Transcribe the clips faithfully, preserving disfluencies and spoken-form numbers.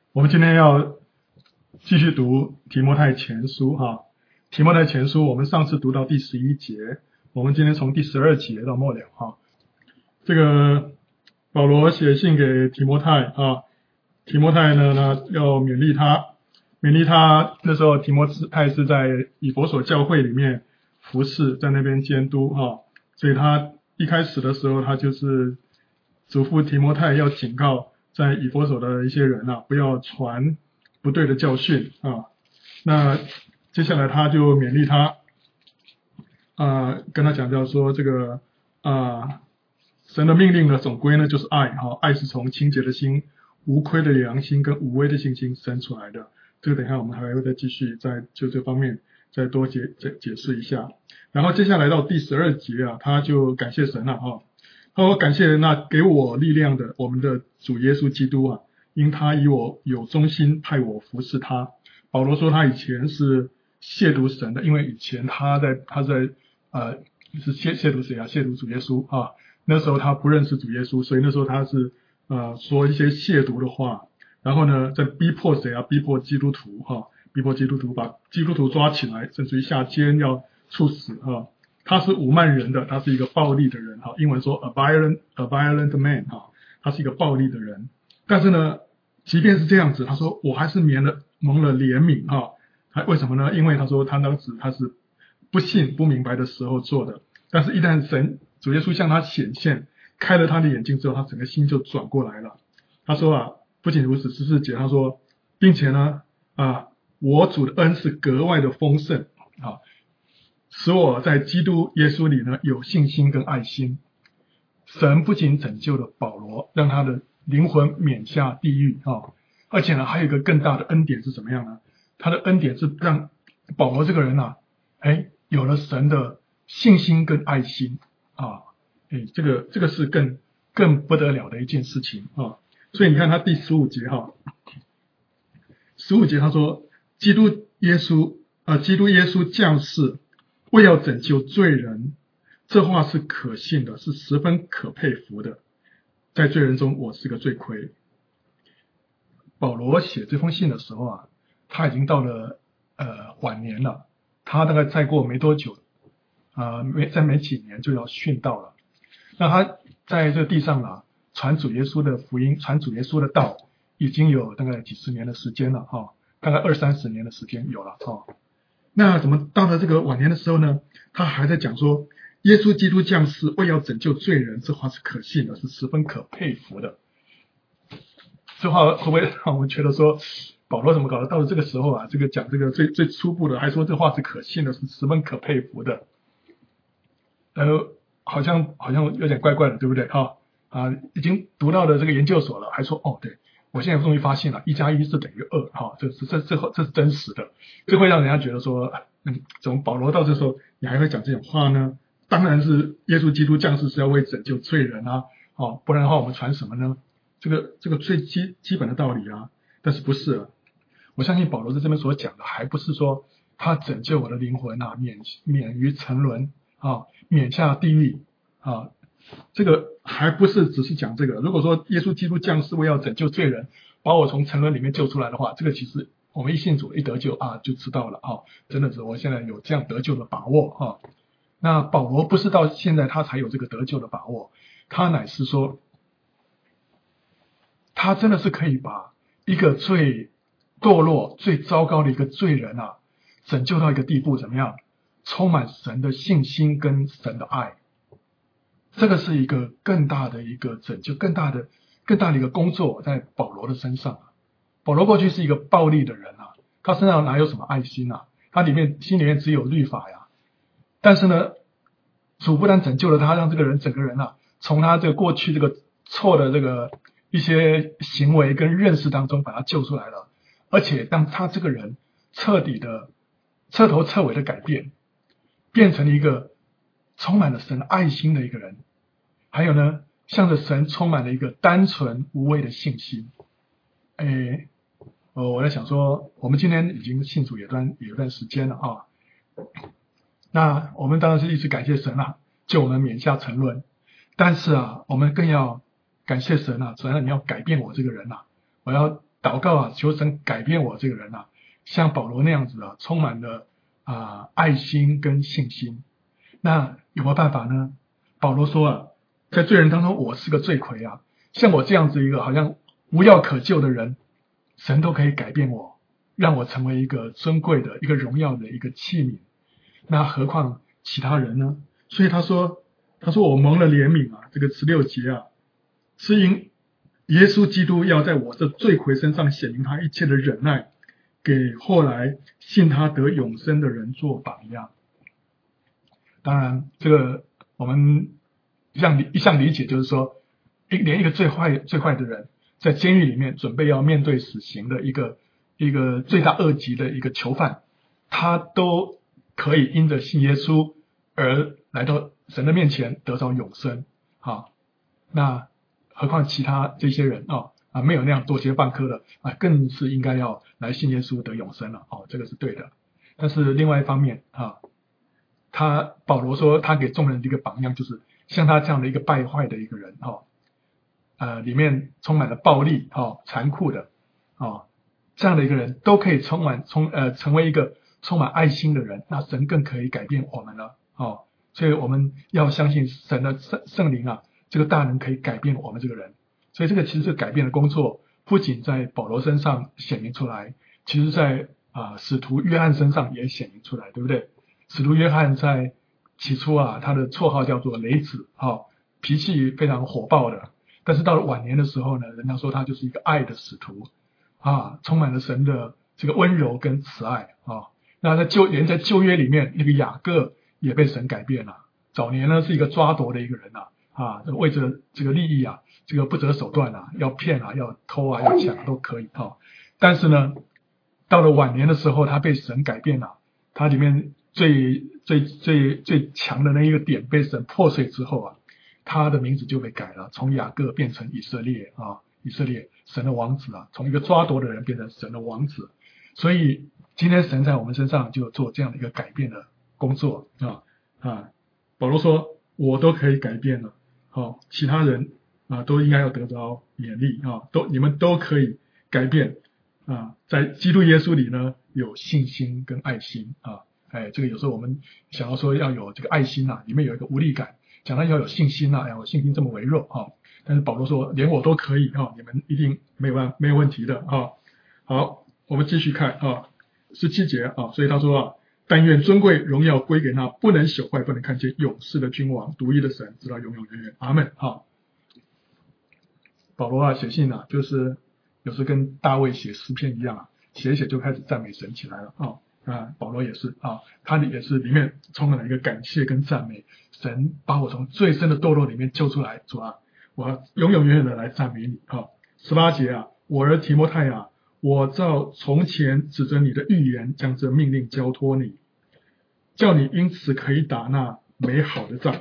我们今天要继续读提摩太前书哈，提摩太前书我们上次读到第十一节，我们今天从第十二节到末了哈。这个保罗写信给提摩太啊，提摩太呢呢要勉励他，勉励他那时候提摩太是在以弗所教会里面服侍，在那边监督哈，所以他一开始的时候他就是嘱咐提摩太要警告在以弗所的一些人啊，不要传不对的教训啊。那接下来他就勉励他，啊，跟他讲到说这个啊，神的命令呢，总归呢就是爱哈，爱是从清洁的心、无亏的良心跟无微的信心生出来的。这个等一下我们还会再继续在就这方面再多解解解释一下。然后接下来到第十二节啊，他就感谢神了哈。他说感谢那给我力量的我们的主耶稣基督啊，因他以我有忠心派我服侍他。保罗说他以前是亵渎神的，因为以前他在他在呃是亵亵渎谁啊？亵渎主耶稣啊。那时候他不认识主耶稣，所以那时候他是呃说一些亵渎的话，然后呢在逼迫谁啊？逼迫基督徒哈、啊，逼迫基督徒，把基督徒抓起来，甚至于下监要处死啊。他是侮慢人的，他是一个暴力的人哈，英文说 a violent a violent man 哈，他是一个暴力的人。但是呢，即便是这样子，他说我还是免了蒙了怜悯哈。他为什么呢？因为他说他当时他是不信不明白的时候做的，但是一旦神主耶稣向他显现，开了他的眼睛之后，他整个心就转过来了。他说啊，不仅如此，十四节他说，并且呢啊，我主的恩是格外的丰盛啊。使我在基督耶稣里呢有信心跟爱心。神不仅拯救了保罗，让他的灵魂免下地狱啊，而且呢还有一个更大的恩典是怎么样呢？他的恩典是让保罗这个人啊，哎，有了神的信心跟爱心啊，哎，这个这个是更更不得了的一件事情啊。所以你看他第十五节哈，十五节他说，基督耶稣啊，基督耶稣降世。为要拯救罪人，这话是可信的，是十分可佩服的。在罪人中，我是个罪魁。保罗写这封信的时候啊，他已经到了呃晚年了，他大概再过没多久，啊、呃，没再没几年就要殉道了。那他在这地上啊，传主耶稣的福音，传主耶稣的道，已经有大概几十年的时间了哈、哦，大概二三十年的时间有了哈。哦那怎么到了这个晚年的时候呢？他还在讲说，耶稣基督降世为要拯救罪人，这话是可信的，是十分可佩服的。这话会不会让我们觉得说，保罗怎么搞得到了这个时候啊？这个讲这个最最初步的，还说这话是可信的，是十分可佩服的。呃，好像好像有点怪怪的，对不对？哈啊，已经读到了这个研究所了，还说哦，对。我现在终于发现了，一加一是等于二，哈，这是这这这是真实的，这会让人家觉得说，嗯，怎么保罗到这时候你还会讲这种话呢？当然是耶稣基督降世是要为拯救罪人啊，哦，不然的话我们传什么呢？这个这个最基基本的道理啊，但是不是？我相信保罗在这边所讲的，还不是说他拯救我的灵魂啊，免免于沉沦啊，免下地狱啊。这个还不是只是讲这个，如果说耶稣基督降世为要拯救罪人，把我从沉沦里面救出来的话，这个其实我们一信主一得救啊就知道了啊，真的是我现在有这样得救的把握啊。那保罗不是到现在他才有这个得救的把握，他乃是说，他真的是可以把一个最堕落、最糟糕的一个罪人啊，拯救到一个地步，怎么样？充满神的信心跟神的爱。这个是一个更大的一个拯救，更大的更大的一个工作在保罗的身上啊。保罗过去是一个暴力的人啊，他身上哪有什么爱心啊？他里面心里面只有律法呀。但是呢，主不但拯救了他，让这个人整个人啊，从他这个过去这个错的这个一些行为跟认识当中把他救出来了，而且让他这个人彻底的彻头彻尾的改变，变成了一个充满了神爱心的一个人。还有呢，向着神充满了一个单纯无畏的信心。诶，呃，我在想说，我们今天已经信主有段有一段时间了啊，那我们当然是一直感谢神啊，救我们免下沉沦。但是啊，我们更要感谢神啊，神啊，你要改变我这个人啊，我要祷告啊，求神改变我这个人啊，像保罗那样子啊，充满了啊、呃、爱心跟信心。那有没有办法呢？保罗说啊，在罪人当中，我是个罪魁啊，像我这样子一个好像无药可救的人，神都可以改变我，让我成为一个尊贵的、一个荣耀的一个器皿。那何况其他人呢？所以他说，他说我蒙了怜悯啊，这个十六节啊，是因耶稣基督要在我这罪魁身上显明他一切的忍耐，给后来信他得永生的人做榜样。当然，这个我们一向一向理解，就是说，一连一个最坏最坏的人，在监狱里面准备要面对死刑的一个一个罪大恶极的一个囚犯，他都可以因着信耶稣而来到神的面前得到永生。好，那何况其他这些人哦啊没有那样多些半科的啊，更是应该要来信耶稣得永生了。哦，这个是对的。但是另外一方面啊。他保罗说，他给众人的一个榜样，就是像他这样的一个败坏的一个人，哈、哦，呃，里面充满了暴力，哦，残酷的，哦，这样的一个人都可以充满充呃成为一个充满爱心的人，那神更可以改变我们了，哦，所以我们要相信神的圣圣灵啊，这个大能可以改变我们这个人，所以这个其实是改变的工作，不仅在保罗身上显明出来，其实在啊、呃、使徒约翰身上也显明出来，对不对？使徒约翰在起初啊，他的绰号叫做雷子，哦，脾气非常火爆的。但是到了晚年的时候呢，人家说他就是一个爱的使徒啊，充满了神的这个温柔跟慈爱啊。那在旧连在旧约里面，那个雅各也被神改变了。早年呢是一个抓夺的一个人啊，啊，为着这个利益啊，这个不择手段啊，要骗啊，要偷啊，要抢都可以啊。但是呢，到了晚年的时候，他被神改变了，他里面最最最最强的那一个点被神破碎之后啊，他的名字就被改了，从雅各变成以色列啊，以色列神的王子啊，从一个抓夺的人变成神的王子。所以今天神在我们身上就做这样的一个改变的工作啊啊。保罗说，我都可以改变了，好、哦，其他人啊都应该要得着勉励啊，都你们都可以改变啊，在基督耶稣里呢有信心跟爱心啊。哎，这个有时候我们想要说要有这个爱心啊，里面有一个无力感，讲到要有信心啊，要有信心这么微弱啊，但是保罗说连我都可以啊，你们一定没有问没有问题的啊。好，我们继续看啊，十七节啊，所以他说啊，但愿尊贵荣耀归给那不能朽坏、不能看见、永世的君王、独一的神，直到永永远远。阿们啊。保罗啊写信啊，就是有时跟大卫写诗篇一样啊，写一写就开始赞美神起来了啊。啊，保罗也是啊，他也是里面充满了一个感谢跟赞美，神把我从最深的堕落里面救出来，主啊，我要永永远远的来赞美你啊。十八节啊，我儿提摩太啊，我照从前指着你的预言，将这命令交托你，叫你因此可以打那美好的仗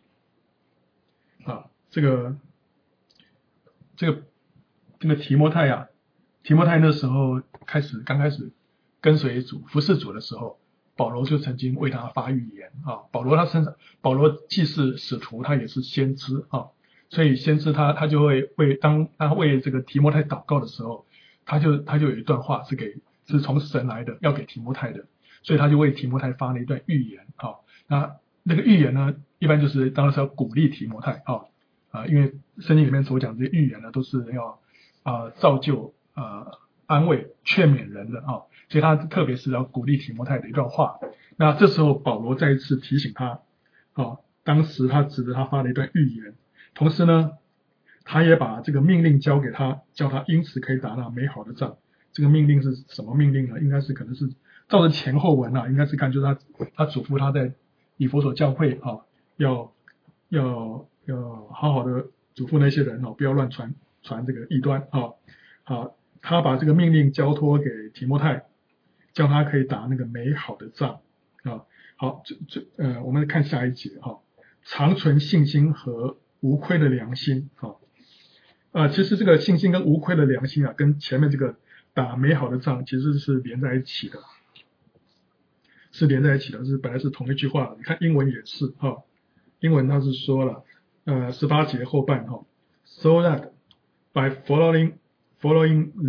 啊。这个这个这个提摩太啊，提摩太那时候开始刚开始跟随主服侍主的时候，保罗就曾经为他发预言啊。保罗他身上，保罗既是使徒，他也是先知啊，所以先知他他就会为当他为这个提摩太祷告的时候，他就他就有一段话是给是从神来的，要给提摩太的，所以他就为提摩太发了一段预言啊。那那个预言呢，一般就是当然是要鼓励提摩太啊啊，因为圣经里面所讲这些预言呢，都是要啊造就啊安慰劝勉人的啊。所以他特别是要鼓励提摩太的一段话。那这时候保罗再一次提醒他，啊，当时他指着他发了一段预言，同时呢，他也把这个命令交给他，叫他因此可以打那美好的仗。这个命令是什么命令呢？应该是可能是照着前后文啊，应该是看就是他他嘱咐他在以弗所教会啊，要要要好好的嘱咐那些人哦，不要乱传传这个异端啊。好，他把这个命令交托给提摩太，叫他可以打那个美好的仗啊。好，这这呃，我们看下一节哈、啊，常存信心和无亏的良心啊。啊，其实这个信心跟无亏的良心啊，跟前面这个打美好的仗其实是连在一起的，是连在一起的，是本来是同一句话。你看英文也是哈、啊，英文它是说了，呃，十八节后半哈、啊、，so that by following following them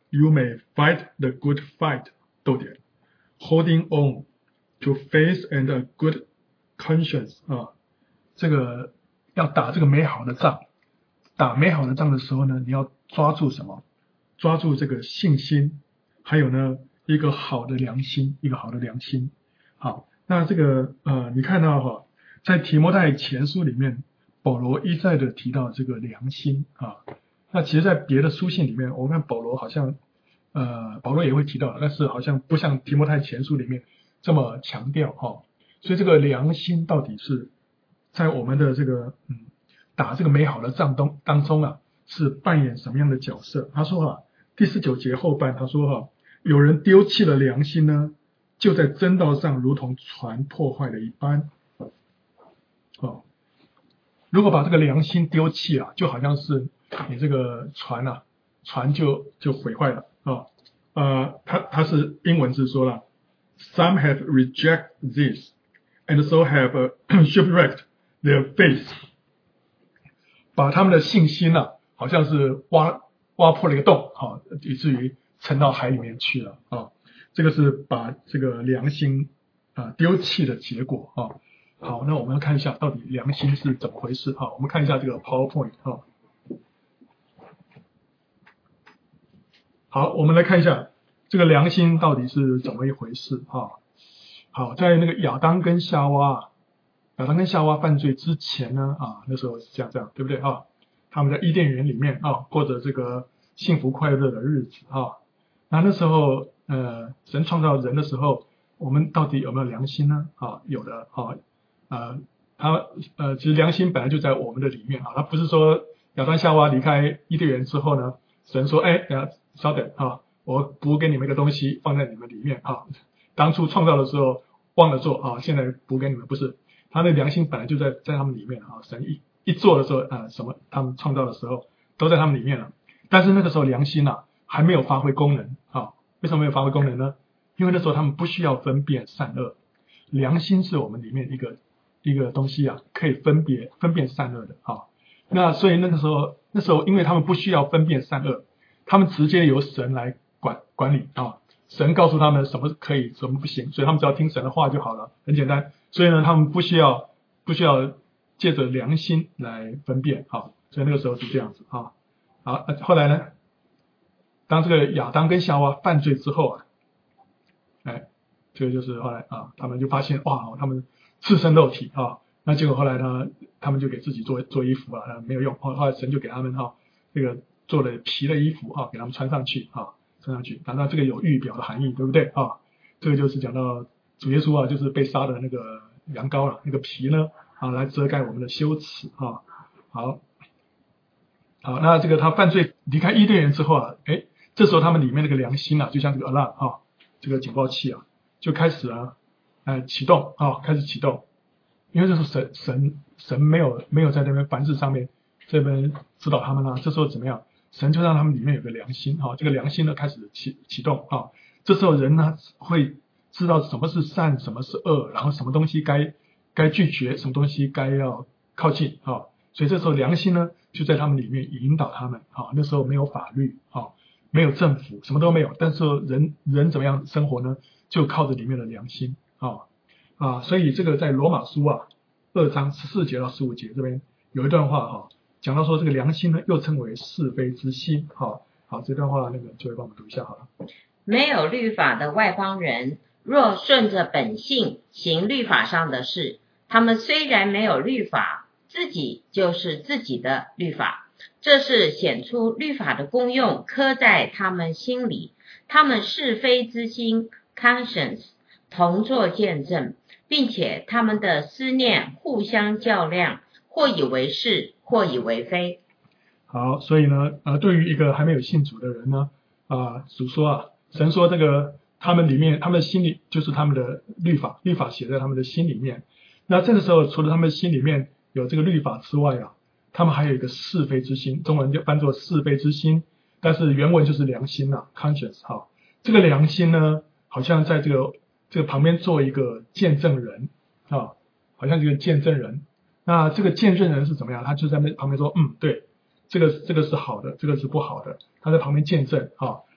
You may fight the good fight， 逗点 ，holding on to faith and a good conscience 啊，这个要打这个美好的仗，打美好的仗的时候呢，你要抓住什么？抓住这个信心，还有呢一个好的良心，一个好的良心。好，那这个呃，你看到哈，在提摩太前书里面，保罗一再的提到这个良心啊。那其实，在别的书信里面，我看保罗好像呃，保罗也会提到，但是好像不像提摩太前书里面这么强调哈。所以这个良心到底是在我们的这个嗯打这个美好的仗当当中啊，是扮演什么样的角色？他说哈，第十九节后半他说哈，有人丢弃了良心呢，就在真道上如同船破坏了一般。哦，如果把这个良心丢弃啊，就好像是你这个船啊，船就就毁坏了啊、哦。呃，他他是英文是说了 ，Some have rejected this, and so have shipwrecked their faith。把他们的信心啊，好像是挖挖破了一个洞，好、哦，以至于沉到海里面去了啊、哦。这个是把这个良心啊、呃、丢弃的结果啊。哦好，那我们要看一下到底良心是怎么回事哈。我们看一下这个 PowerPoint 哈。好，我们来看一下这个良心到底是怎么一回事哈。好，在那个亚当跟夏娃，亚当跟夏娃犯罪之前呢啊，那时候是这样这样，对不对啊？他们在伊甸园里面啊，过着这个幸福快乐的日子啊。那那时候呃，神创造人的时候，我们到底有没有良心呢？啊，有的啊。呃，他呃，其实良心本来就在我们的里面啊，他不是说亚当夏娃离开伊甸园之后呢，神说，哎，等下稍等啊，我补给你们一个东西放在你们里面啊，当初创造的时候忘了做啊，现在补给你们，不是，他的良心本来就在在他们里面啊，神一一做的时候啊、呃，什么他们创造的时候都在他们里面了，但是那个时候良心啊还没有发挥功能啊，为什么没有发挥功能呢？因为那时候他们不需要分辨善恶，良心是我们里面一个。一个东西啊，可以分别分辨善恶的啊。那所以那个时候，那时候因为他们不需要分辨善恶，他们直接由神来管管理啊。神告诉他们什么可以，什么不行，所以他们只要听神的话就好了，很简单。所以呢，他们不需要不需要借着良心来分辨啊。所以那个时候是这样子啊。好，后来呢，当这个亚当跟夏娃犯罪之后啊，哎，这个就是后来啊，他们就发现哇，他们赤身肉体啊，那结果后来呢，他们就给自己做做衣服啊，没有用。后后来神就给他们哈、啊，这个做了皮的衣服啊，给他们穿上去啊，穿上去。难道这个有预表的含义，对不对啊？这个就是讲到主耶稣啊，就是被杀的那个羊羔了，那个皮呢啊，来遮盖我们的羞耻啊。好，好，那这个他犯罪离开伊甸园之后啊，哎，这时候他们里面那个良心啊，就像这个 alarm 啊，这个警报器啊，就开始啊。呃，启动啊、哦，开始启动，因为这时候神神神没有没有在那边凡事上面这边指导他们啦，这时候怎么样？神就让他们里面有个良心啊、哦，这个良心呢开始启启动啊、哦，这时候人呢会知道什么是善，什么是恶，然后什么东西该该拒绝，什么东西该要靠近啊、哦，所以这时候良心呢就在他们里面引导他们啊、哦，那时候没有法律啊、哦，没有政府，什么都没有，但是人人怎么样生活呢？就靠着里面的良心。啊啊，所以这个在罗马书啊二章十四节到十五节这边有一段话哈、啊，讲到说这个良心呢又称为是非之心。好，好，这段话那个就会帮我们读一下好了。 没有律法的外邦人，若顺着本性行律法上的事，他们虽然没有律法，自己就是自己的律法。这是显出律法的功用刻在他们心里，他们是非之心 conscience。同作见证，并且他们的思念互相较量，或以为是，或以为非。 好，所以呢，呃，对于一个还没有信主的人呢，啊、呃，主说啊，神说这个他们里面，他们心里就是他们的律法，律法写在他们的心里面。那这个时候，除了他们心里面有这个律法之外啊，他们还有一个是非之心，中文就翻作是非之心，但是原文就是良心啊 conscience 哈。这个良心呢，好像在这个这个旁边做一个见证人啊，好像这个见证人。那这个见证人是怎么样？他就在那旁边说，嗯，对，这个这个是好的，这个是不好的。他在旁边见证啊，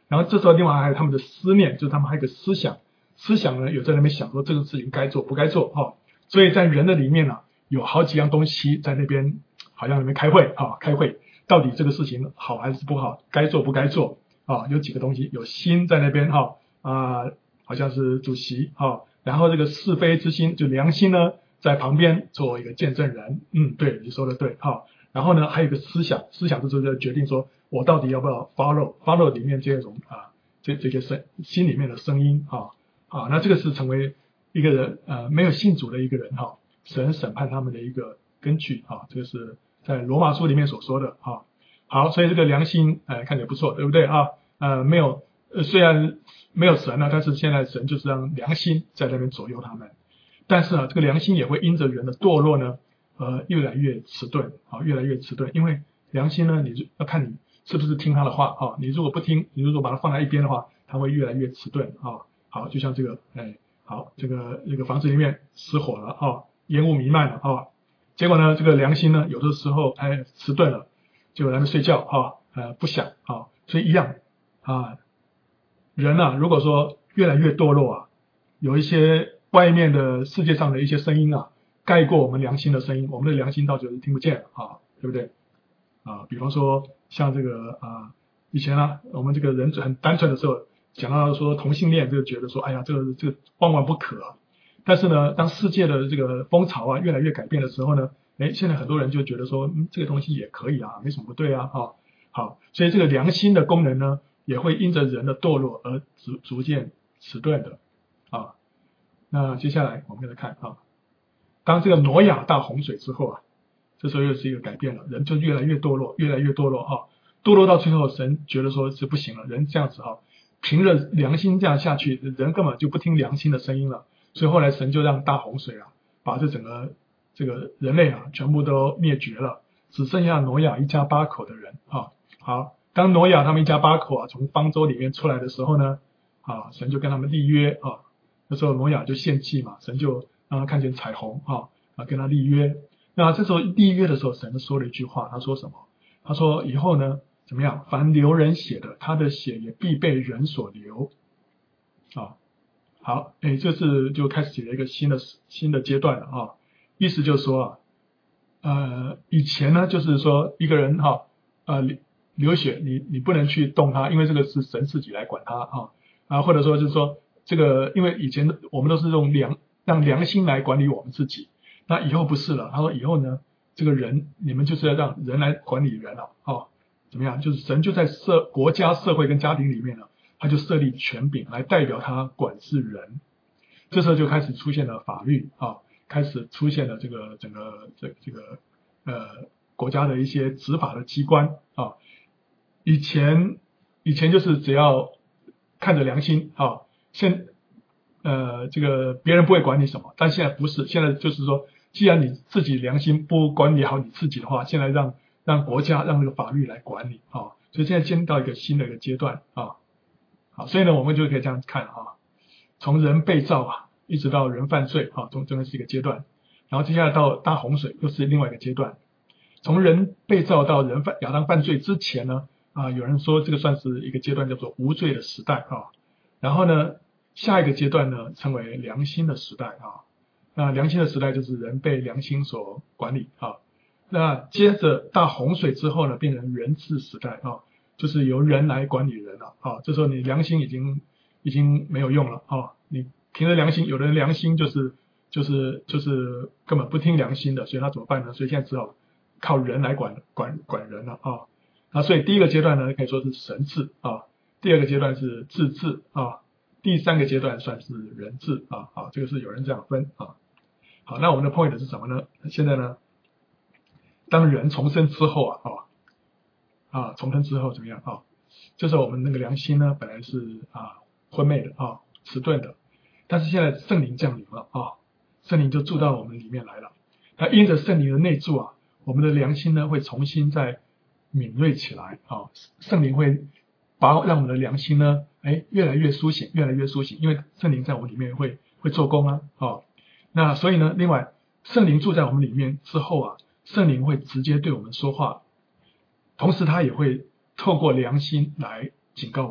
然后这时候另外还有他们的思念，就是他们还有个思想，思想呢有在那边想说这个事情该做不该做哈、哦，所以在人的里面呢、啊、有好几样东西在那边好像那边开会啊，开会到底这个事情好还是不好，该做不该做啊，有几个东西，有心在那边哈 啊, 啊，好像是主席啊，然后这个是非之心就良心呢在旁边做一个见证人，嗯，对，你说的对哈、啊，然后呢还有一个思想，思想这时候就决定说我到底要不要 follow follow 里面这种啊这这些声心里面的声音啊啊，那这个是成为一个人呃没有信主的一个人哈、啊，神审判他们的一个根据啊，这个是在罗马书里面所说的啊。好，所以这个良心呃看起来不错，对不对啊？呃没有呃虽然没有神呢，但是现在神就是让良心在那边左右他们，但是呢这个良心也会因着人的堕落呢呃越来越迟钝啊，越来越迟钝，因为良心呢你要看你是不是听他的话啊，你如果不听，你如果把它放在一边的话，它会越来越迟钝啊。好，就像这个哎好这个这个房子里面失火了啊，烟雾弥漫了啊，结果呢这个良心呢有的时候哎迟钝了，就在那边睡觉啊，呃不想啊，所以一样啊，人啊如果说越来越堕落啊，有一些外面的世界上的一些声音啊盖过我们良心的声音，我们的良心到底是听不见啊，对不对啊？比方说像这个啊以前啊我们这个人很单纯的时候讲到说同性恋，就觉得说哎呀这个这个万万不可啊，但是呢当世界的这个风潮啊越来越改变的时候呢，哎，现在很多人就觉得说，嗯，这个东西也可以啊，没什么不对啊，啊，好，所以这个良心的功能呢，也会因着人的堕落而逐逐渐迟钝的，啊，那接下来我们来看啊，当这个挪亚大洪水之后啊，这时候又是一个改变了，人就越来越堕落，越来越堕落啊，堕落到最后，神觉得说是不行了，人这样子啊，凭着良心这样下去，人根本就不听良心的声音了，所以后来神就让大洪水啊，把这整个这个人类啊全部都灭绝了，只剩下挪亚一家八口的人啊。好，当挪亚他们一家八口啊从方舟里面出来的时候呢，啊，神就跟他们立约啊，那时候挪亚就献祭嘛，神就让他看见彩虹啊，啊跟他立约。那这时候立约的时候，神说了一句话，他说什么？他说以后呢怎么样？凡流人血的，他的血也必被人所流啊。好，哎，这次就开始写了一个新的新的阶段了啊。意思就是说啊，呃，以前呢就是说一个人哈、啊，呃流血，你你不能去动他，因为这个是神自己来管他啊啊，或者说就是说这个，因为以前我们都是用良让良心来管理我们自己，那以后不是了。他说以后呢，这个人你们就是要让人来管理人了啊，怎么样？就是神就在社国家、社会跟家庭里面呢，他就设立权柄来代表他管制人。这时候就开始出现了法律啊，开始出现了这个整个这这个呃国家的一些执法的机关啊。以前以前就是只要看着良心啊，现呃这个别人不会管你什么，但现在不是，现在就是说，既然你自己良心不管理好你自己的话，现在让让国家让这个法律来管理啊，所以现在进到一个新的一个阶段啊。好，所以呢我们就可以这样看啊，从人被造啊一直到人犯罪啊，中间是一个阶段，然后接下来到大洪水又是另外一个阶段。从人被造到人犯亚当犯罪之前呢，啊，有人说这个算是一个阶段叫做无罪的时代啊。然后呢，下一个阶段呢称为良心的时代啊。那良心的时代就是人被良心所管理啊。那接着大洪水之后呢，变成人治时代啊，就是由人来管理人了啊。这时候你良心已经已经没有用了啊，你凭着良心，有的人良心就是就是就是根本不听良心的，所以他怎么办呢？所以现在只好靠人来管管管人了啊。那所以第一个阶段呢可以说是神治啊，第二个阶段是自治啊，第三个阶段算是人治啊。好，这个是有人这样分啊。好，那我们的 point 是什么呢？现在呢，当人重生之后啊啊啊重生之后怎么样啊？就是我们那个良心呢本来是啊昏昧的啊迟钝的，但是现在圣灵降临了啊，圣灵就住到我们里面来了。那因着圣灵的内住啊，我们的良心呢会重新再敏锐起来啊，圣灵会把让我们的良心呢，哎，越来越苏醒，越来越苏醒，因为圣灵在我们里面会会做工啊，啊，那所以呢，另外圣灵住在我们里面之后啊，圣灵会直接对我们说话，同时他也会透过良心来警告我们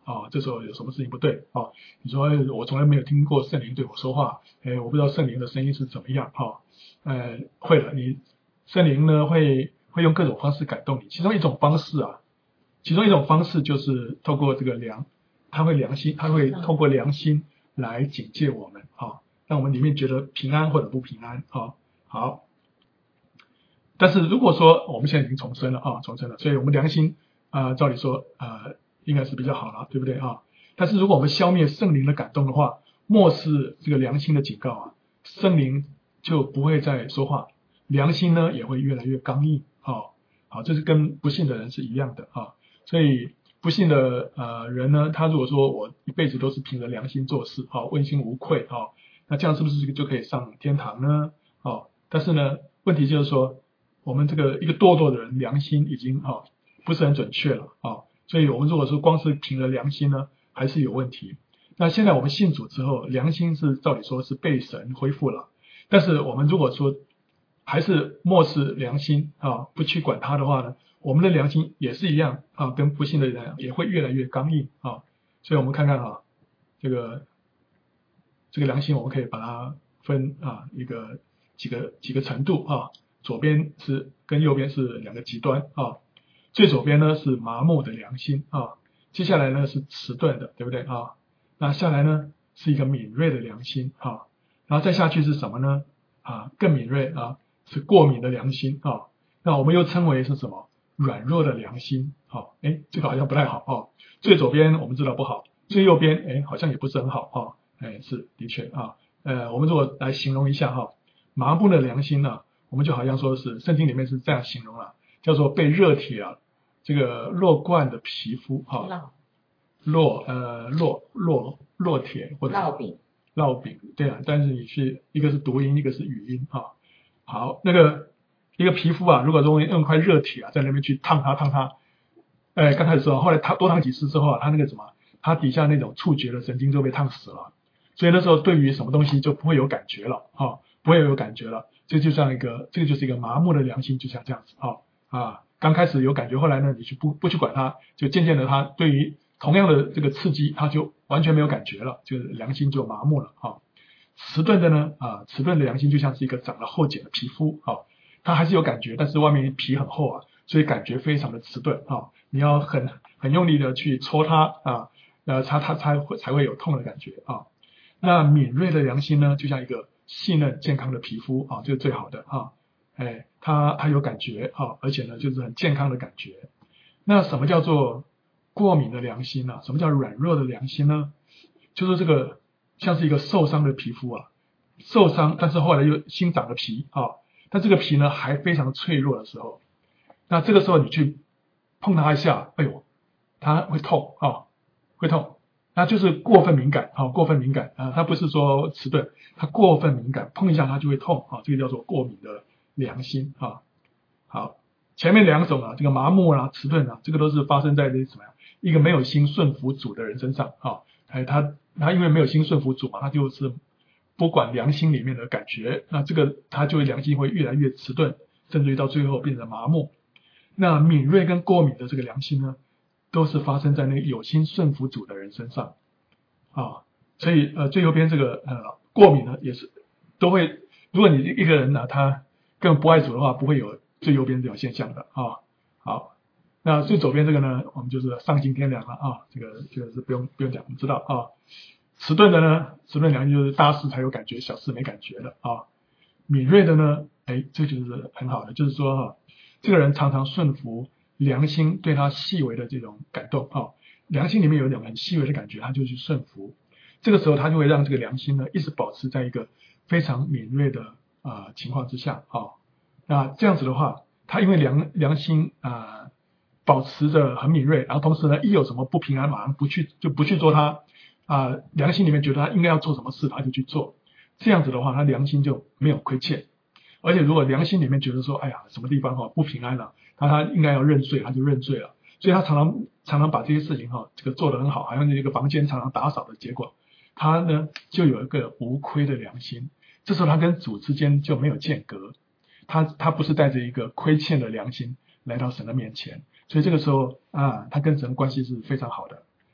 啊，这时候有什么事情不对啊？你说我从来没有听过圣灵对我说话，哎，我不知道圣灵的声音是怎么样哈、啊？呃，会了，你圣灵呢会会用各种方式感动你，其中一种方式啊，其中一种方式就是透过这个良，他会良心，他会透过良心来警戒我们啊，让我们里面觉得平安或者不平安啊。好，但是如果说我们现在已经重生了啊，重生了，所以我们良心啊、呃，照理说呃应该是比较好了，对不对啊？但是如果我们消灭圣灵的感动的话，漠视这个良心的警告啊，圣灵就不会再说话，良心呢也会越来越刚硬啊。好，这是跟不信的人是一样的啊。所以不信的呃人呢，他如果说我一辈子都是凭着良心做事，好、问心无愧啊，那这样是不是就可以上天堂呢？哦，但是呢，问题就是说，我们这个一个堕落的人，良心已经啊、哦、不是很准确了啊、哦，所以我们如果说光是凭着良心呢，还是有问题。那现在我们信主之后，良心是照理说是被神恢复了，但是我们如果说还是漠视良心啊，不去管它的话呢，我们的良心也是一样啊，跟不信的人也会越来越刚硬啊。所以我们看看啊，这个这个良心我们可以把它分啊一个几个几个程度啊，左边是跟右边是两个极端啊，最左边呢是麻木的良心啊，接下来呢是迟钝的，对不对啊？那下来呢是一个敏锐的良心啊，然后再下去是什么呢？啊，更敏锐啊，是过敏的良心啊。那我们又称为是什么？软弱的良心。好，哎，这个好像不太好啊。最左边我们知道不好，最右边哎好像也不是很好啊。哎，是的确啊。呃，我们如果来形容一下哈，麻木的良心呢，我们就好像说是圣经里面是这样形容了，叫做被热铁啊这个弱冠的皮肤哈。烙呃烙烙烙铁或者烙饼， 烙饼对啊，但是你是一个是读音，一个是语音啊。好，那个一个皮肤啊，如果用用一块热铁啊，在那边去烫它烫它，哎，刚开始说，后来烫多烫几次之后啊，它那个什么，它底下那种触觉的神经就被烫死了，所以那时候对于什么东西就不会有感觉了啊，不会有感觉了，这就像一个这个就是一个麻木的良心，就像这样子啊啊，刚开始有感觉，后来呢，你去不不去管它，就渐渐的它对于同样的这个刺激，它就完全没有感觉了，就是良心就麻木了啊。迟钝的呢啊，迟钝的良心就像是一个长了厚茧的皮肤啊，它还是有感觉，但是外面皮很厚啊，所以感觉非常的迟钝啊。你要很很用力的去戳它啊，呃，它它才会才会有痛的感觉啊。那敏锐的良心呢，就像一个细嫩健康的皮肤啊，这是最好的啊。哎，它它有感觉啊，而且呢就是很健康的感觉。那什么叫做过敏的良心呢？什么叫软弱的良心呢？就是这个像是一个受伤的皮肤啊，受伤，但是后来又新长了皮啊，但这个皮呢还非常脆弱的时候，那这个时候你去碰它一下，哎呦，它会痛啊，会痛，那就是过分敏感啊，过分敏感啊，它不是说迟钝，它过分敏感，碰一下它就会痛啊，这个叫做过敏的良心啊。好，前面两种啊，这个麻木啊、迟钝啊，这个都是发生在这什么呀？一个没有心顺服主的人身上啊，哎，他他因为没有心顺服主嘛，他就是不管良心里面的感觉，那这个他就会良心会越来越迟钝，甚至于到最后变成麻木。那敏锐跟过敏的这个良心呢，都是发生在那个有心顺服主的人身上啊。所以呃，最右边这个呃过敏呢，也是都会，如果你一个人呢，他根本不爱主的话，不会有最右边这种现象的啊。好。那最左边这个呢，我们就是丧尽天良了啊，这个这个是不用不用讲，我们知道啊。迟钝的呢，迟钝良心就是大事才有感觉，小事没感觉的啊。敏锐的呢，哎，这就是很好的，就是说哈、啊，这个人常常顺服良心对他细微的这种感动啊，良心里面有一种很细微的感觉，他就去顺服，这个时候他就会让这个良心呢一直保持在一个非常敏锐的啊、呃、情况之下啊。那这样子的话，他因为良良心啊。呃保持着很敏锐，然后同时呢，一有什么不平安，马上不去就不去做他啊、呃，良心里面觉得他应该要做什么事，他就去做。这样子的话，他良心就没有亏欠。而且如果良心里面觉得说，哎呀，什么地方哈不平安了，那他应该要认罪，他就认罪了。所以他常常常常把这些事情哈，这个做得很好，好像这个房间常常打扫的结果，他呢就有一个无亏的良心。这时候他跟主之间就没有间隔，他他不是带着一个亏欠的良心来到神的面前。所以这个时候啊，他跟神关系是非常好的。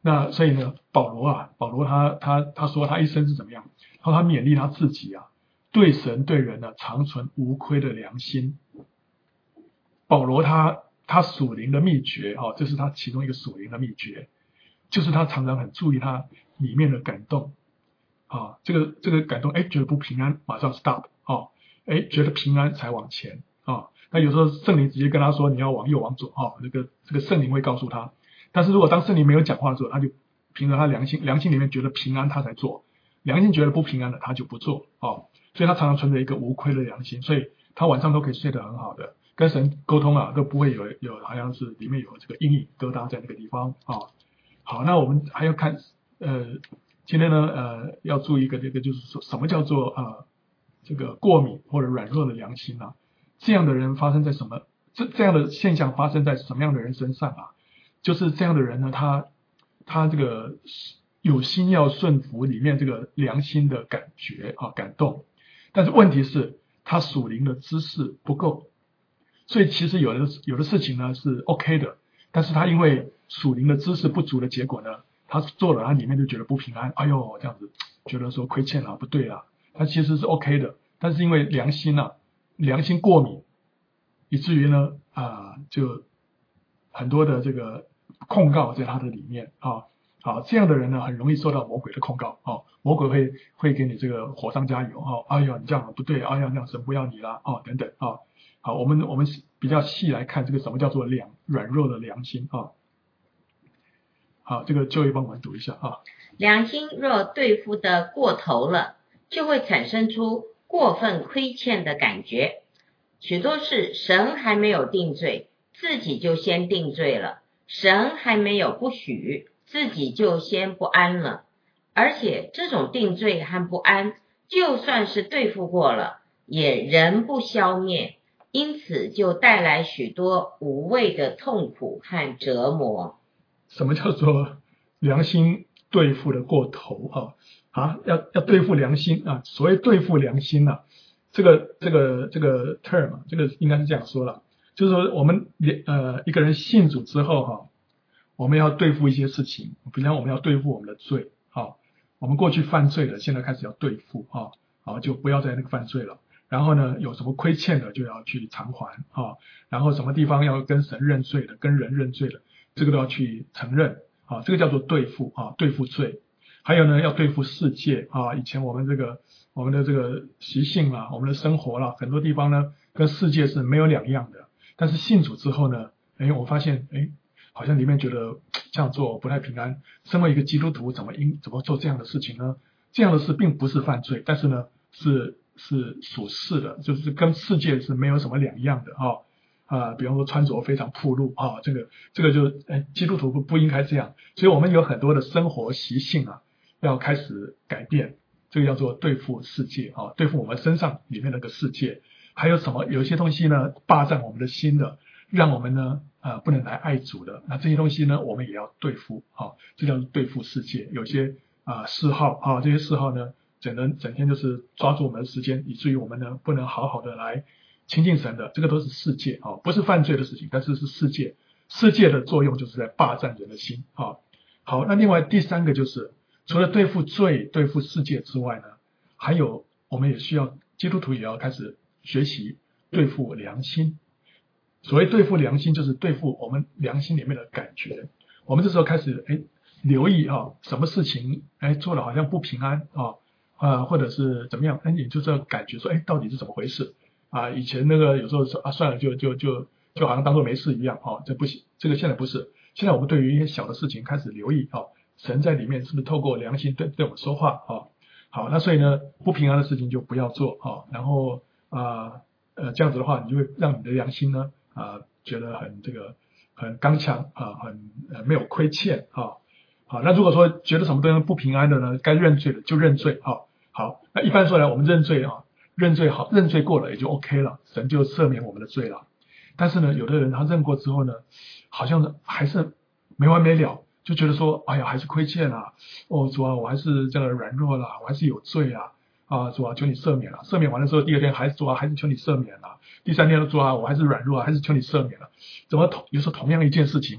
那所以呢，保罗啊，保罗他他他说他一生是怎么样？他说他勉励他自己啊，对神对人呢常存无亏的良心。保罗他他属灵的秘诀啊，这是他其中一个属灵的秘诀，就是他常常很注意他里面的感动啊，这个这个感动，哎，觉得不平安，马上 stop 啊，哎，觉得平安才往前啊。那有时候圣灵直接跟他说你要往右往左啊，这个这个圣灵会告诉他。但是如果当圣灵没有讲话的时候，他就凭着他良心，良心里面觉得平安他才做，良心觉得不平安的他就不做啊。所以他常常存着一个无亏的良心，所以他晚上都可以睡得很好的，跟神沟通啊都不会有有好像是里面有这个阴影疙瘩在那个地方啊。好，那我们还要看呃。今天呢，呃，要注意一个这个，就是说什么叫做呃这个过敏或者软弱的良心啊？这样的人发生在什么？这这样的现象发生在什么样的人身上啊？就是这样的人呢，他他这个有心要顺服里面这个良心的感觉啊感动，但是问题是他属灵的知识不够，所以其实有的有的事情呢是 OK 的，但是他因为属灵的知识不足的结果呢，他做了，他里面就觉得不平安，哎呦，这样子觉得说亏欠了，不对了，他其实是 OK 的，但是因为良心啊，良心过敏，以至于呢啊、呃，就很多的这个控告在他的里面啊，好，这样的人呢，很容易受到魔鬼的控告啊，魔鬼会会给你这个火上加油啊，哎呀，你这样不对，哎呀，这样神不要你啦，哦，等等啊，好，我们我们比较细来看这个什么叫做良软弱的良心啊。好，这个就业帮我们读一下啊。 良心若对付的过头了，就会产生出过分亏欠的感觉。许多事神还没有定罪，自己就先定罪了；神还没有不许，自己就先不安了。而且这种定罪和不安，就算是对付过了，也仍不消灭，因此就带来许多无谓的痛苦和折磨。 什么叫做良心对付的过头啊？啊，要要对付良心啊！所谓对付良心呢、啊，这个这个这个 term， 这个应该是这样说了，就是说我们呃一个人信主之后哈、啊，我们要对付一些事情，比方我们要对付我们的罪啊，我们过去犯罪的，现在开始要对付啊，啊就不要再那个犯罪了。然后呢，有什么亏欠的就要去偿还啊，然后什么地方要跟神认罪的，跟人认罪的。这个都要去承认啊，这个叫做对付啊，对付罪。还有呢，要对付世界啊。以前我们这个我们的这个习性啦，我们的生活啦，很多地方呢跟世界是没有两样的。但是信主之后呢，哎，我发现哎，好像里面觉得这样做不太平安。身为一个基督徒，怎么应怎么做这样的事情呢？这样的事并不是犯罪，但是呢是是属世的，就是跟世界是没有什么两样的啊。啊，比方说穿着非常暴露啊，这个这个就哎，基督徒不不应该这样，所以我们有很多的生活习性啊，要开始改变，这个叫做对付世界啊，对付我们身上里面那个世界。还有什么？有一些东西呢，霸占我们的心的，让我们呢啊、呃、不能来爱主的，那这些东西呢，我们也要对付啊，这叫做对付世界。有些啊嗜好啊，这些嗜好呢，整人整天就是抓住我们的时间，以至于我们呢不能好好的来亲近神的，这个都是世界啊，不是犯罪的事情，但是是世界。世界的作用就是在霸占人的心啊。好，那另外第三个就是除了对付罪、对付世界之外呢，还有我们也需要基督徒也要开始学习对付良心。所谓对付良心，就是对付我们良心里面的感觉。我们这时候开始哎留意啊，什么事情哎做的好像不平安啊啊，或者是怎么样，哎你就是要感觉说哎到底是怎么回事。啊，以前那个有时候说啊，算了，就就就就好像当做没事一样啊，这不行，这个现在不是。现在我们对于一些小的事情开始留意啊，神在里面是不是透过良心对对我们说话啊？好，那所以呢，不平安的事情就不要做啊，然后啊呃这样子的话，你就会让你的良心呢啊觉得很这个很刚强啊，很呃没有亏欠啊。好，那如果说觉得什么东西不平安的呢，该认罪的就认罪啊。好，那一般说来，我们认罪啊。认罪好，认罪过了也就 OK 了，神就赦免我们的罪了。但是呢，有的人他认过之后呢，好像还是没完没了，就觉得说，哎呀，还是亏欠啊，哦，主啊，我还是这个软弱啦，我还是有罪啊，啊，主啊，求你赦免了。赦免完了之后，第二天还是主啊，还是求你赦免了。第三天主啊，我还是软弱，还是求你赦免了。怎么同有时候同样一件事情哈、哦，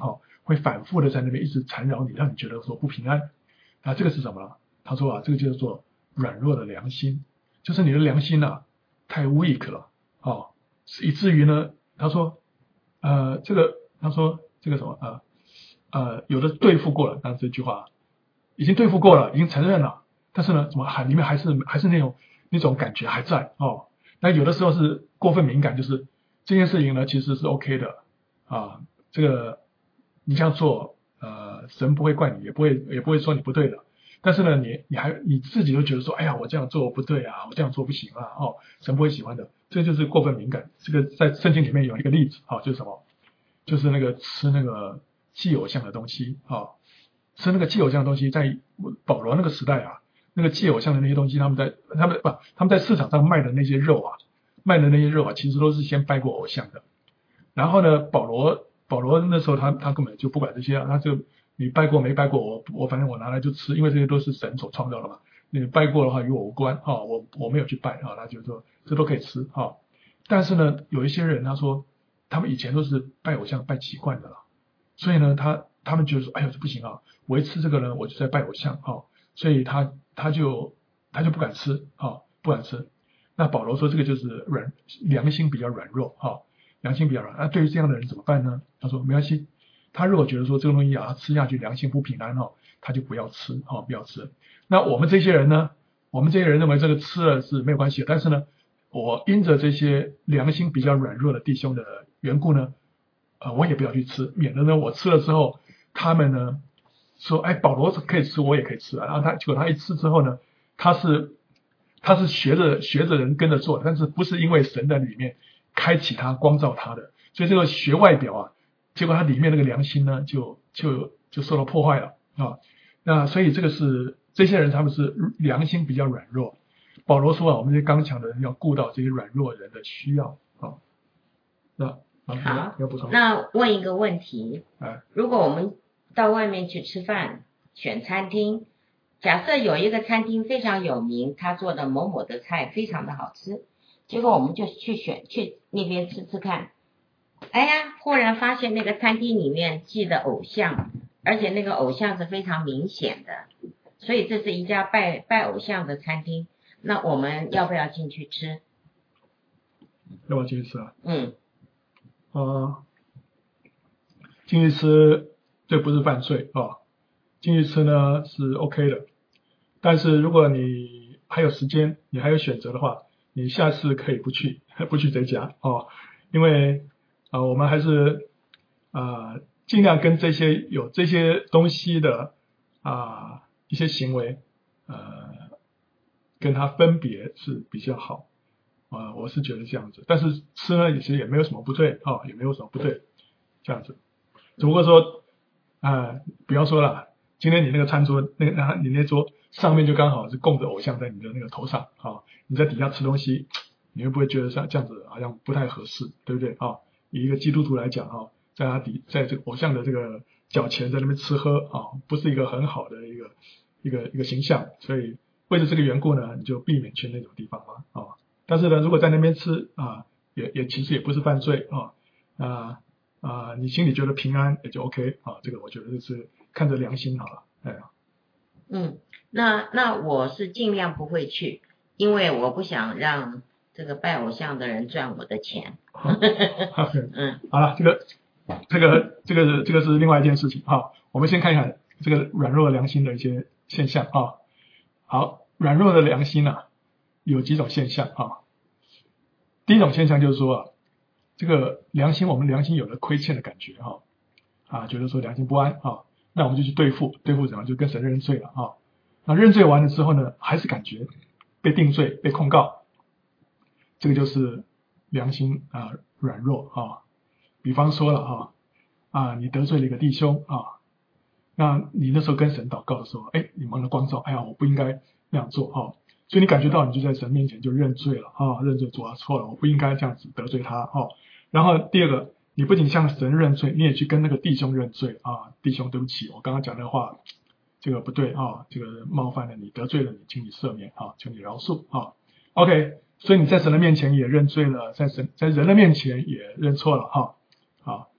会反复的在那边一直缠绕你，让你觉得说不平安。啊，这个是什么呢？他说啊，这个叫做软弱的良心，就是你的良心啊太 weak 了，哦，以至于呢，他说，呃，这个他说这个什么呃呃，有的对付过了，但这句话已经对付过了，已经承认了，但是呢，怎么还里面还是还是那种那种感觉还在哦。那有的时候是过分敏感，就是这件事情呢其实是 OK 的啊，这个你这样做，呃，神不会怪你，也不会也不会说你不对的。但是呢，你你还你自己都觉得说，哎呀，我这样做不对啊，我这样做不行啊，哦，神不会喜欢的，这就是过分敏感。这个在圣经里面有一个例子，啊、哦，就是什么？就是那个吃那个祭偶像的东西啊、哦，吃那个祭偶像的东西，在保罗那个时代啊，那个祭偶像的那些东西，他们在他们不他们在市场上卖的那些肉啊，卖的那些肉啊，其实都是先拜过偶像的。然后呢，保罗保罗那时候他他根本就不管这些啊，他就你拜过没拜过我我反正我拿来就吃，因为这些都是神所创造的嘛。你拜过的话与我无关啊、哦，我我没有去拜啊，他就说这都可以吃啊、哦。但是呢，有一些人他说他们以前都是拜偶像拜习惯的了，所以呢他他们觉得说哎呦这不行啊，我一吃这个呢我就在拜偶像啊、哦，所以他他就他就不敢吃啊、哦，不敢吃。那保罗说这个就是软良心比较软弱啊。哦，良心比较软，那对于这样的人怎么办呢？他说没关系，他如果觉得说这个东西啊吃下去良心不平安哦，他就不要吃哦，不要吃。那我们这些人呢，我们这些人认为这个吃了是没有关系的，但是呢，我因着这些良心比较软弱的弟兄的缘故呢，呃，我也不要去吃，免得呢我吃了之后，他们呢说，哎，保罗可以吃，我也可以吃啊。然后他结果他一吃之后呢，他是他是学着学着人跟着做，但是不是因为神在里面开启他光照他的，所以这个学外表啊，结果他里面那个良心呢就就就受到破坏了啊。那所以这个是这些人他们是良心比较软弱。保罗说啊，我们这些刚强的人要顾到这些软弱人的需要啊。那好， 要补充。 那问一个问题， 哎， 如果我们到外面去吃饭，选餐厅，假设有一个餐厅非常有名，他做的某某的菜非常的好吃，结果我们就去选去那边吃吃看，哎呀，忽然发现那个餐厅里面祭的偶像，而且那个偶像是非常明显的，所以这是一家拜拜偶像的餐厅，那我们要不要进去吃？ 要不要进去吃啊？ 嗯。 呃，进去吃这不是犯罪啊，进去吃呢是 OK 的，但是如果你还有时间，你还有选择的话，你下次可以不去不去这家哦，因为啊、呃、我们还是啊、呃、尽量跟这些有这些东西的啊、呃、一些行为呃跟它分别是比较好。啊、呃，我是觉得这样子，但是吃呢，其实也没有什么不对啊、哦，也没有什么不对，这样子。只不过说，啊、呃，比方说了，今天你那个餐桌，那个你那桌上面就刚好是供着偶像在你的那个头上啊、哦，你在底下吃东西，你会不会觉得像这样子好像不太合适，对不对啊、哦？以一个基督徒来讲啊、哦，在他底在这个偶像的这个脚前在那边吃喝啊、哦，不是一个很好的一个一个一个形象，所以为了这个缘故呢，你就避免去那种地方嘛啊。哦，但是呢，如果在那边吃啊，也也其实也不是犯罪啊啊啊，你心里觉得平安也就 OK 啊，这个我觉得就是看着良心好了，哎呀。 嗯，那那我是尽量不会去，因为我不想让这个拜偶像的人赚我的钱。嗯， 好了，这个这个这个这个是另外一件事情啊。我们先看一看这个软弱的良心的一些现象啊。好，软弱的良心啊，有几种现象啊。第一种现象就是说啊，这个良心，我们良心有了亏欠的感觉哈，啊，觉得说良心不安啊，那我们就去对付，对付怎么就跟神认罪了啊。那认罪完了之后呢，还是感觉被定罪、被控告，这个就是良心啊软弱啊。比方说了啊啊，你得罪了一个弟兄啊，那你那时候跟神祷告的时候，哎，你蒙了光照，哎呀，我不应该那样做啊。所以你感觉到你就在神面前就认罪了啊，认罪主啊错了，我不应该这样子得罪他哦。然后第二个，你不仅向神认罪，你也去跟那个弟兄认罪啊，弟兄对不起，我刚刚讲的话这个不对啊，这个冒犯了你，得罪了你，请你赦免啊，求你饶恕啊。OK， 所以你在神的面前也认罪了，在神在人的面前也认错了哈啊。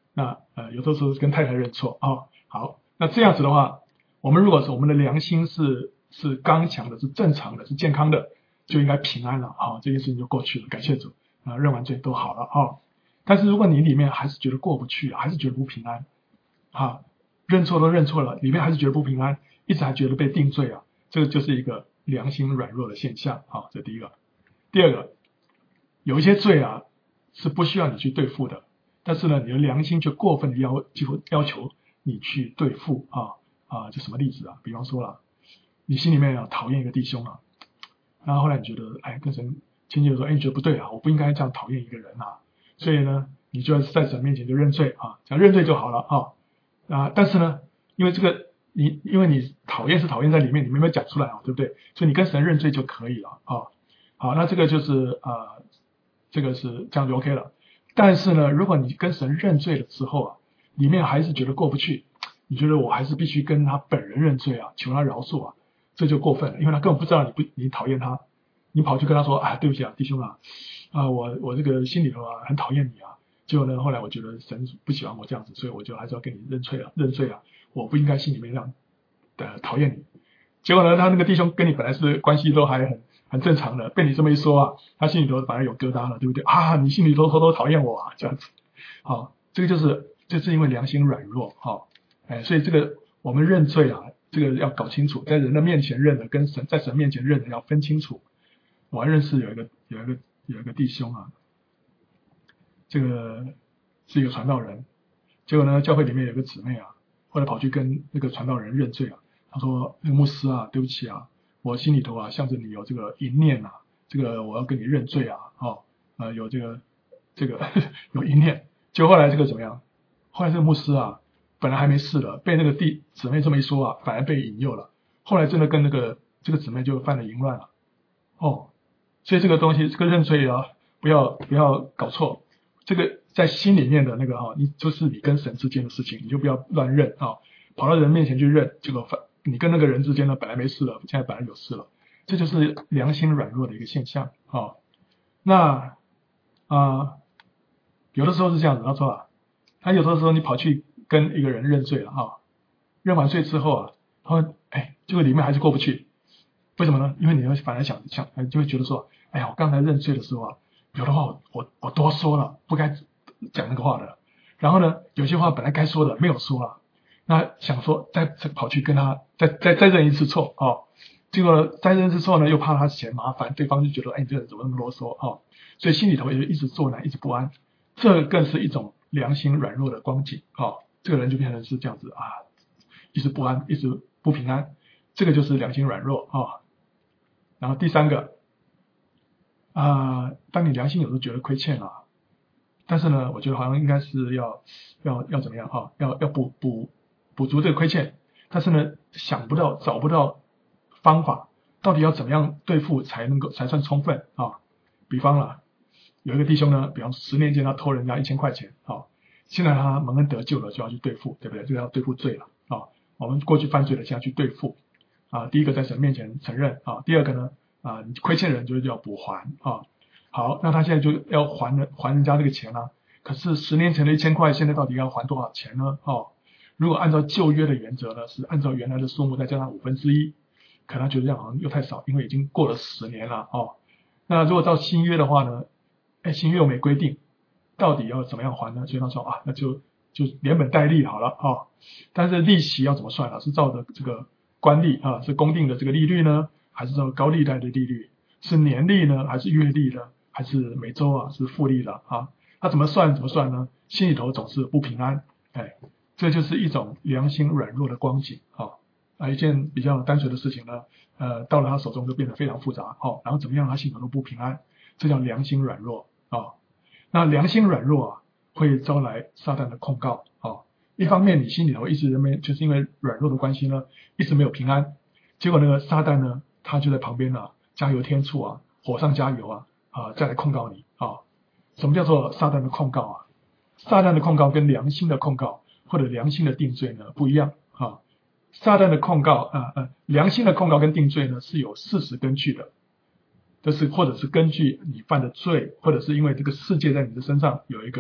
那呃有的时候是跟太太认错哦。好，那这样子的话，我们如果是我们的良心是是刚强的，是正常的，是健康的，就应该平安了啊、哦，这件事情就过去了，感谢主啊、呃，认完罪都好了啊、哦。但是如果你里面还是觉得过不去，还是觉得不平安啊，认错都认错了，里面还是觉得不平安，一直还觉得被定罪啊，这个就是一个良心软弱的现象啊，这第一个。第二个，有一些罪啊是不需要你去对付的，但是呢，你的良心却过分的要求要求你去对付啊啊，这什么例子啊？比方说了，你心里面啊讨厌一个弟兄啊，然后后来你觉得哎跟神亲近的说，哎你觉得不对啊，我不应该这样讨厌一个人啊，所以呢，你就在神面前就认罪啊，讲认罪就好了啊啊，但是呢，因为这个你因为你讨厌是讨厌在里面，你没有讲出来啊，对不对？所以你跟神认罪就可以了啊。好，那这个就是呃，这个是这样就 OK 了。但是呢，如果你跟神认罪了之后啊，里面还是觉得过不去，你觉得我还是必须跟他本人认罪啊，求他饶恕啊，这就过分了，因为他根本不知道你不你讨厌他，你跑去跟他说啊，对不起啊，弟兄啊，啊我我这个心里头啊很讨厌你啊，结果呢后来我觉得神不喜欢我这样子，所以我就还是要跟你认罪啊，认罪啊，我不应该心里面这样的讨厌你。结果呢，他那个弟兄跟你本来是关系都还很很正常的，被你这么一说啊，他心里头反而有疙瘩了，对不对啊？你心里头偷偷讨厌我啊，这样子。好，这个就是就是因为良心软弱，好，哎，所以这个我们认罪啊，这个要搞清楚，在人的面前认的跟神在神面前认的要分清楚。我还认识有一个有一个有一个弟兄啊，这个是一个传道人，结果呢，教会里面有个姊妹啊，后来跑去跟那个传道人认罪啊，他说那个牧师啊，对不起啊，我心里头啊向着你有这个淫念啊，这个我要跟你认罪啊，哦，呃有这个这个有淫念，结果后来这个怎么样？后来这个牧师啊，本来还没事的，被那个弟姊妹这么一说啊，反而被引诱了，后来真的跟那个这个姊妹就犯了淫乱了，哦，所以这个东西这个认罪啊，不要不要搞错。这个在心里面的那个哈、啊，你就是你跟神之间的事情，你就不要乱认啊，跑到人面前去认，结果反你跟那个人之间呢本来没事了，现在本来有事了，这就是良心软弱的一个现象啊。那啊、呃，有的时候是这样子，他说啊，他有的时候你跑去跟一个人认罪了啊，认完罪之后啊，他说哎，这个里面还是过不去，为什么呢？因为你会反而想想，就会觉得说，哎呀，我刚才认罪的时候啊。有的话我我我多说了，不该讲那个话的。然后呢，有些话本来该说的没有说了，那想说再跑去跟他再再再认一次错哦，结果再认一次错呢，又怕他嫌麻烦，对方就觉得哎，你这个人怎么那么啰嗦哦，所以心里头也一直作难，一直不安，这更是一种良心软弱的光景哦，这个人就变成是这样子啊，一直不安，一直不平安，这个就是良心软弱哦。然后第三个。啊、呃，当你良心有时候觉得亏欠了，但是呢，我觉得好像应该是要要要怎么样啊？要要补补补足这个亏欠，但是呢，想不到找不到方法，到底要怎么样对付才能够才算充分啊？比方了，有一个弟兄呢，比方十年前他偷人家一千块钱啊，现在他蒙恩得救了，就要去对付，对不对？这个要对付罪了啊。我们过去犯罪的，现在去对付啊。第一个在神面前承认啊，第二个呢？啊，你亏欠人就是要补还啊。好，那他现在就要还人还人家这个钱了、啊。可是十年前的一千块，现在到底要还多少钱呢？哦，如果按照旧约的原则呢，是按照原来的数目再加上五分之一，可能他觉得这样好像又太少，因为已经过了十年了哦。那如果照新约的话呢，哎，新约又没规定到底要怎么样还呢？所以他说啊，那就就连本带利好了哦。但是利息要怎么算呢？是照着这个官利啊，是公定的这个利率呢？还是说高利贷的利率是年利呢，还是月利呢，还是每周啊是复利的啊？他怎么算怎么算呢？心里头总是不平安，哎，这就是一种良心软弱的光景啊啊！一件比较单纯的事情呢，呃，到了他手中就变得非常复杂哦。然后怎么样，他心里头都不平安，这叫良心软弱啊。那良心软弱啊，会招来撒旦的控告啊。一方面你心里头一直没就是因为软弱的关系呢，一直没有平安，结果那个撒旦呢？他就在旁边啊，加油添醋啊，火上加油啊，啊，再来控告你啊。什么叫做撒旦的控告啊？撒旦的控告跟良心的控告或者良心的定罪呢不一样啊。撒旦的控告啊呃，良心的控告跟定罪呢是有事实根据的，这是或者是根据你犯的罪，或者是因为这个世界在你的身上有一个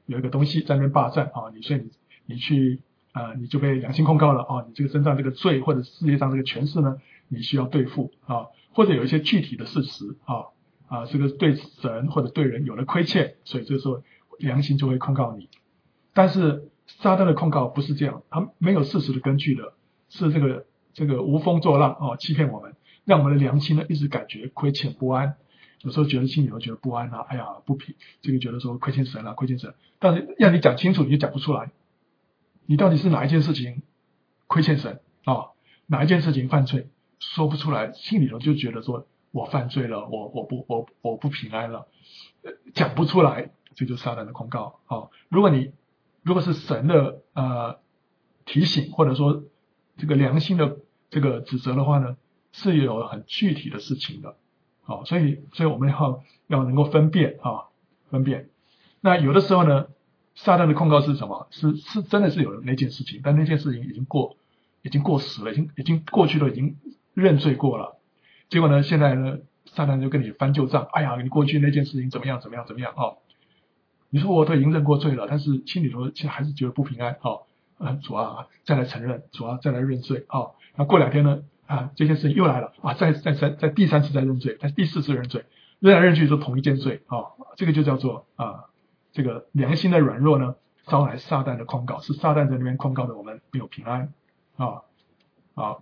有一个东西在那边霸占啊，你所以你你去啊、呃、你就被良心控告了啊，你这个身上这个罪或者世界上这个权势呢，你需要对付啊，或者有一些具体的事实啊啊这个对神或者对人有了亏欠，所以这个时候良心就会控告你。但是撒旦的控告不是这样，他没有事实的根据的，是这个这个无风作浪哦，欺骗我们，让我们的良心呢一直感觉亏欠不安，有时候觉得心里头觉得不安啊，哎呀不平，这个觉得说亏欠神了、啊，亏欠神，但是让你讲清楚你就讲不出来，你到底是哪一件事情亏欠神啊、哦？哪一件事情犯罪说不出来，心里头就觉得说我犯罪了，我我不我我不平安了，讲不出来，这就是撒旦的控告啊、哦！如果你如果是神的呃提醒，或者说这个良心的这个指责的话呢，是有很具体的事情的，哦，所以所以我们要要能够分辨啊，分辨。那有的时候呢，撒旦的控告是什么？是是真的是有那件事情，但那件事情已经过已经过时了，已经已经过去了，已经认罪过了。结果呢，现在呢，撒旦就跟你翻旧账，哎呀，你过去那件事情怎么样怎么样怎么样哦。你说我都已经认过罪了，但是心里头其实还是觉得不平安哦。啊，主啊，再来承认，主啊，再来认罪哦。那过两天呢，啊，这件事情又来了啊，再再三再第三次再认罪，再第四次认罪，认来认去都同一件罪哦。这个就叫做啊，这个良心的软弱呢，招来撒旦的控告，是撒旦在那边控告的我们没有平安啊。好，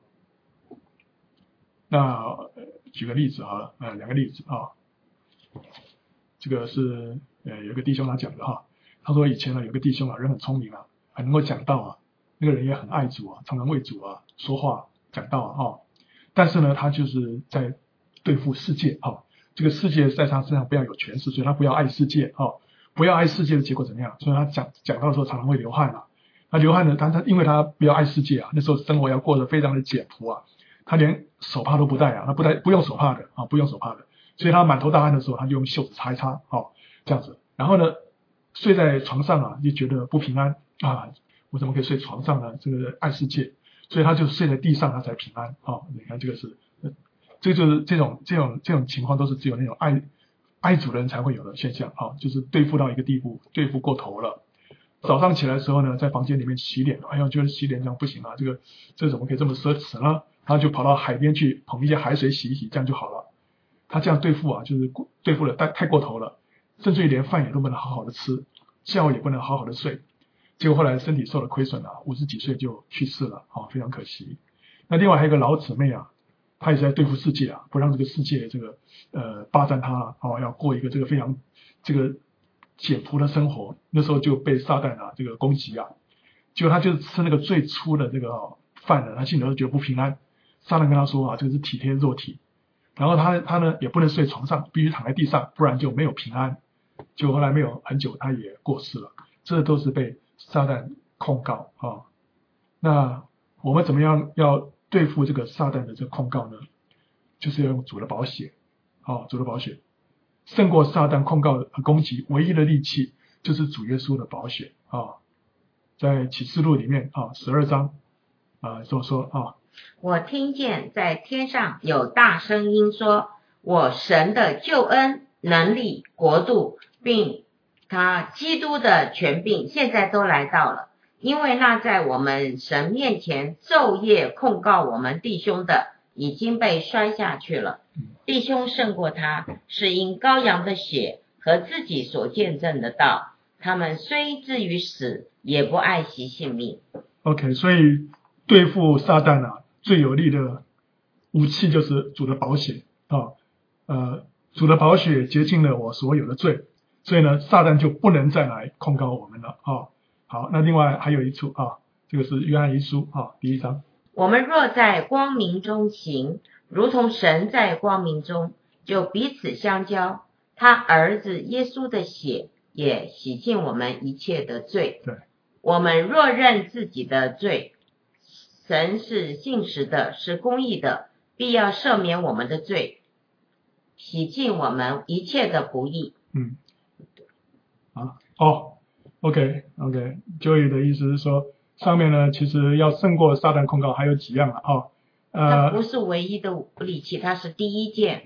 那举个例子好了，呃，两个例子啊。这个是呃有一个弟兄他讲的哈，他说以前呢有个弟兄啊，人很聪明啊，很能够讲道啊，那个人也很爱主啊，常常为主啊说话讲道啊、哦，但是呢他就是在对付世界啊、哦，这个世界在他身上不要有权势，所以他不要爱世界啊、哦，不要爱世界的结果怎么样？所以他讲讲道的时候常常会流汗啊，他流汗呢，他他因为他不要爱世界啊，那时候生活要过得非常的简朴啊，他连手帕都不带啊，他不带不用手帕的啊，不用手帕的。所以他满头大汗的时候，他就用袖子擦一擦，哦，这样子。然后呢，睡在床上啊，就觉得不平安啊，我怎么可以睡床上呢？这个爱世界，所以他就睡在地上，他才平安。哦，你看这个是，这就是这种这种这种情况，都是只有那种爱爱主的人才会有的现象啊，就是对付到一个地步，对付过头了。早上起来的时候呢，在房间里面洗脸，哎呀，觉得洗脸这样不行啊，这个这怎么可以这么奢侈呢？他就跑到海边去捧一些海水洗一洗，这样就好了。他这样对付啊，就是对付的太太过头了，甚至于连饭也都不能好好的吃，觉也不能好好的睡，结果后来身体受了亏损啊，五十几岁就去世了啊，非常可惜。那另外还有一个老姊妹啊，她也是在对付世界啊，不让这个世界这个呃霸占她啊，要过一个这个非常这个简朴的生活。那时候就被撒旦啊这个攻击啊，结果他就吃那个最粗的这个、哦、饭呢，他心里头觉得不平安。撒旦跟他说啊，这个是体贴肉体。然后他他呢也不能睡床上，必须躺在地上，不然就没有平安。结果后来没有很久，他也过世了。这都是被撒旦控告啊、哦。那我们怎么样要对付这个撒旦的这个控告呢？就是要用主的宝血，哦，主的宝血胜过撒旦控告和攻击，唯一的利器就是主耶稣的宝血啊、哦。在启示录里面啊，十二章啊这么说啊。 我听见在天上有大声音说，我神的救恩、能力、国度，并他基督的权柄现在都来到了，因为那在我们神面前昼夜控告我们弟兄的已经被摔下去了。弟兄胜过他，是因羔羊的血和自己所见证的道，他们虽至于死，也不爱惜性命。 OK， 所以对付撒旦啊，最有力的武器就是主的宝血啊，呃，主的宝血洁净了我所有的罪，所以呢，撒旦就不能再来控告我们了啊。好，那另外还有一处啊，这个是约翰一书啊，第一章。 我们若在光明中行，如同神在光明中，就彼此相交。他儿子耶稣的血也洗净我们一切的罪。 对， 我们若认自己的罪，神是信实的，是公义的，必要赦免我们的罪，洗净我们一切的不义。 嗯，啊，哦 ，OK OK，Joey 的意思是说，上面呢其实要胜过撒旦控告还有几样啊，哦，呃， 它不是唯一的利器，它是第一件。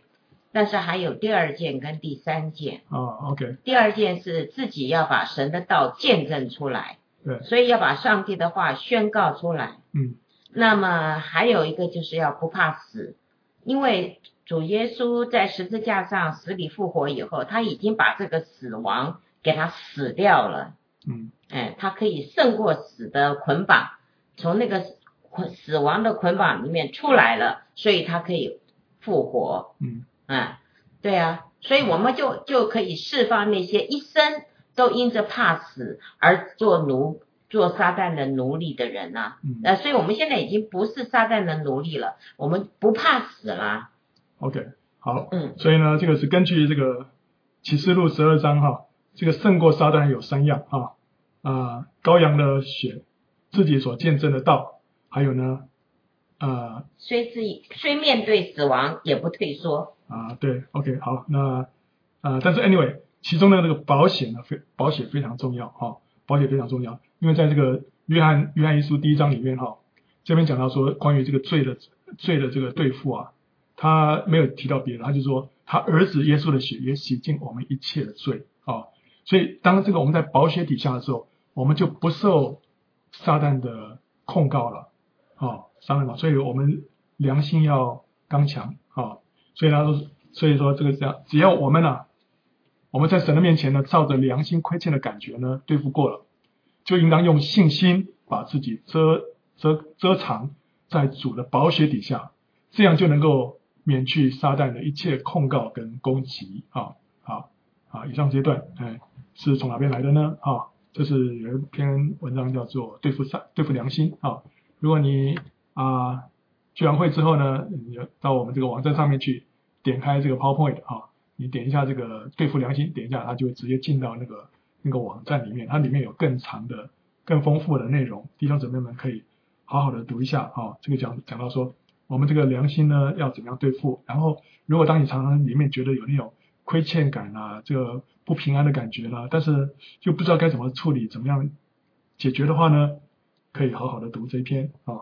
但是还有第二件跟第三件。 哦 OK。 第二件是自己要把神的道见证出来， 对， 所以要把上帝的话宣告出来。 嗯， 那么还有一个就是要不怕死，因为主耶稣在十字架上死里复活以后，他已经把这个死亡给他死掉了。 嗯， 哎，他可以胜过死的捆绑，从那个死亡的捆绑里面出来了，所以他可以复活。 嗯， 哎，对啊，所以我们就就可以释放那些一生都因着怕死而做奴做撒旦的奴隶的人啊。 嗯， 呃，所以我们现在已经不是撒旦的奴隶了，我们不怕死了。 OK， 好， 嗯， 所以呢，这个是根据这个启示录十二章哈，这个胜过撒旦有三样哈，啊，羔羊的血，自己所见证的道，还有呢，呃， 虽自己虽面对死亡也不退缩。 啊，对 ，OK， 好，那呃，但是 anyway， 其中的这个保险呢，非保险非常重要哈，保险非常重要，因为在这个约翰约翰一书第一章里面哈，这边讲到说关于这个罪的罪的这个对付啊。他没有提到别的，他就说他儿子耶稣的血也洗净我们一切的罪啊、哦，所以当这个我们在宝血底下的时候，我们就不受撒旦的控告了啊、哦，撒旦嘛，所以我们良心要刚强啊、哦，所以他说，所以说这个这样，只要我们呢、啊，我们在神的面前呢，照着良心亏欠的感觉呢对付过了，就应当用信心把自己遮遮遮藏在主的宝血底下，这样就能够免去撒旦的一切控告跟攻击啊，好啊，以上这段，哎，是从哪边来的呢？啊，这是有一篇文章叫做对付撒对付良心啊。如果你啊聚完会之后呢，你到我们这个网站上面去点开这个 PowerPoint 啊，你点一下这个对付良心，点一下它就会直接进到那个那个网站里面，它里面有更长的、更丰富的内容，弟兄姊妹们可以好好的读一下啊。这个讲讲到说。我们这个良心呢要怎么样对付？然后，如果当你常常里面觉得有那种亏欠感啊，这个不平安的感觉啦、啊，但是就不知道该怎么处理，怎么样解决的话呢，可以好好的读这一篇啊。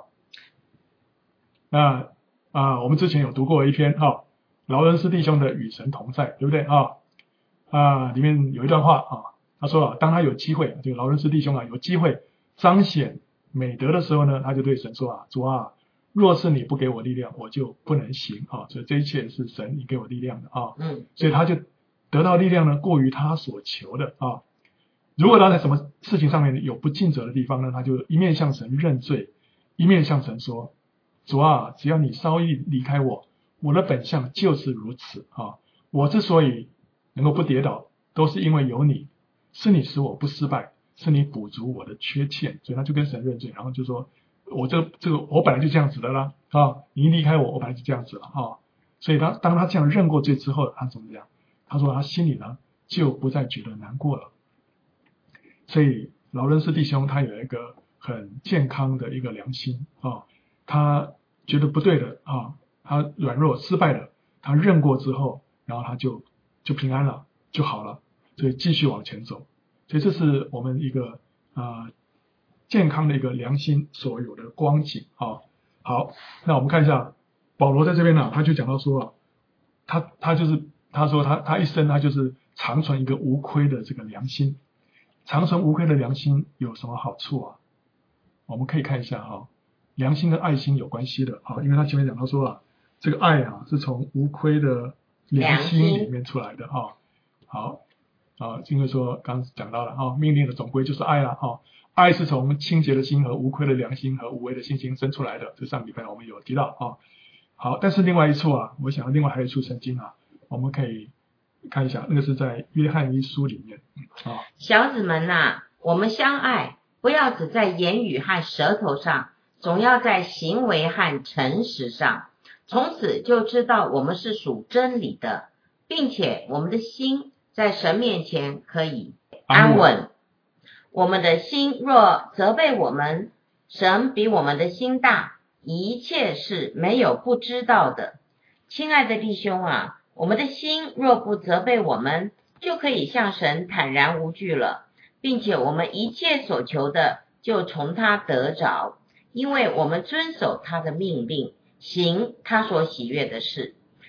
那啊，我们之前有读过一篇哈、啊，劳伦斯弟兄的与神同在，对不对啊？啊，里面有一段话啊，他说啊，当他有机会，这个劳伦斯弟兄啊有机会彰显美德的时候呢，他就对神说啊，主啊。若是你不给我力量，我就不能行啊！所以这一切是神你给我力量的啊， 嗯， 所以他就得到力量呢，过于他所求的啊。如果他在什么事情上面有不尽责的地方呢，他就一面向神认罪，一面向神说：主啊，只要你稍一离开我，我的本相就是如此啊！我之所以能够不跌倒，都是因为有你，是你使我不失败，是你补足我的缺陷。所以他就跟神认罪，然后就说。我这这个我本来就这样子的啦啊！你一离开我，我本来就这样子了啊！所以他当他这样认过罪之后，他怎么样？他说他心里呢就不再觉得难过了。所以劳伦斯弟兄他有一个很健康的一个良心啊，他觉得不对的啊，他软弱失败了，他认过之后，然后他就就平安了，就好了，所以继续往前走。所以这是我们一个啊。健康的一个良心所有的光景啊，好，那我们看一下保罗在这边呢、啊，他就讲到说啊，他他就是他说他他一生他就是长存一个无亏的这个良心，长存无亏的良心有什么好处啊？我们可以看一下哈、啊，良心跟爱心有关系的啊，因为他前面讲到说啊，这个爱啊是从无亏的良心里面出来的啊，好啊，因为说刚刚讲到了啊，命令的总归就是爱了啊。爱是从清洁的心和无亏的良心和无为的信心生出来的，这上礼拜我们有提到啊。好，但是另外一处啊，我想另外还有一处圣经啊，我们可以看一下，那个是在约翰一书里面啊。 小子们呐、啊，我们相爱，不要只在言语和舌头上，总要在行为和诚实上。从此就知道我们是属真理的，并且我们的心在神面前可以安稳。我们的心若责备我们，神比我们的心大，一切事没有不知道的。亲爱的弟兄啊，我们的心若不责备我们，就可以向神坦然无惧了，并且我们一切所求的就从他得着，因为我们遵守他的命令，行他所喜悦的事。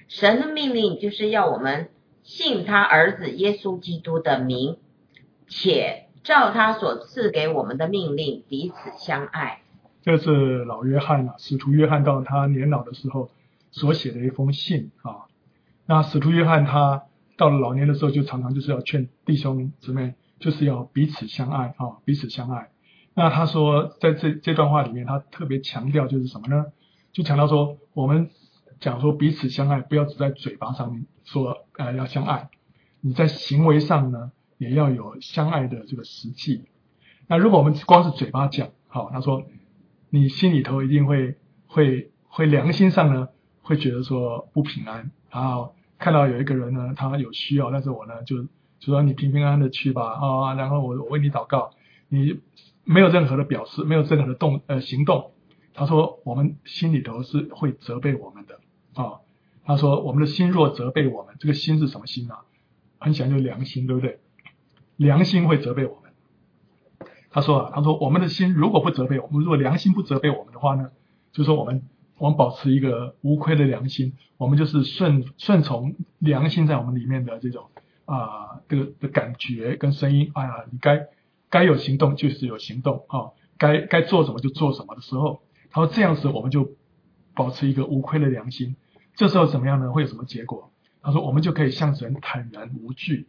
神的命令就是要我们信他儿子耶稣基督的名，且照他所赐给我们的命令彼此相爱。 这是老约翰啊，使徒约翰到他年老的时候所写的一封信啊。那使徒约翰他到了老年的时候，就常常就是要劝弟兄姊妹，就是要彼此相爱啊，彼此相爱。那他说在这这段话里面，他特别强调就是什么呢？就强调说，我们讲说彼此相爱，不要只在嘴巴上面说呃要相爱，你在行为上呢也要有相爱的这个实际。那如果我们光是嘴巴讲，好，他说你心里头一定会会会良心上呢会觉得说不平安，然后看到有一个人呢他有需要，但是我呢就就说你平平安安的去吧啊，然后我我为你祷告，你没有任何的表示，没有任何的动呃行动。他说我们心里头是会责备我们的啊。他说我们的心若责备我们，这个心是什么心啊？很显然就是良心，对不对？良心会责备我们。他说啊，他说我们的心如果不责备我们，如果良心不责备我们的话呢，就是说我们我们保持一个无亏的良心，我们就是顺顺从良心在我们里面的这种啊这个的感觉跟声音。哎呀，你该该有行动就是有行动啊，该该做什么就做什么的时候，他说这样子我们就保持一个无亏的良心。这时候怎么样呢？会有什么结果？他说我们就可以向神坦然无惧。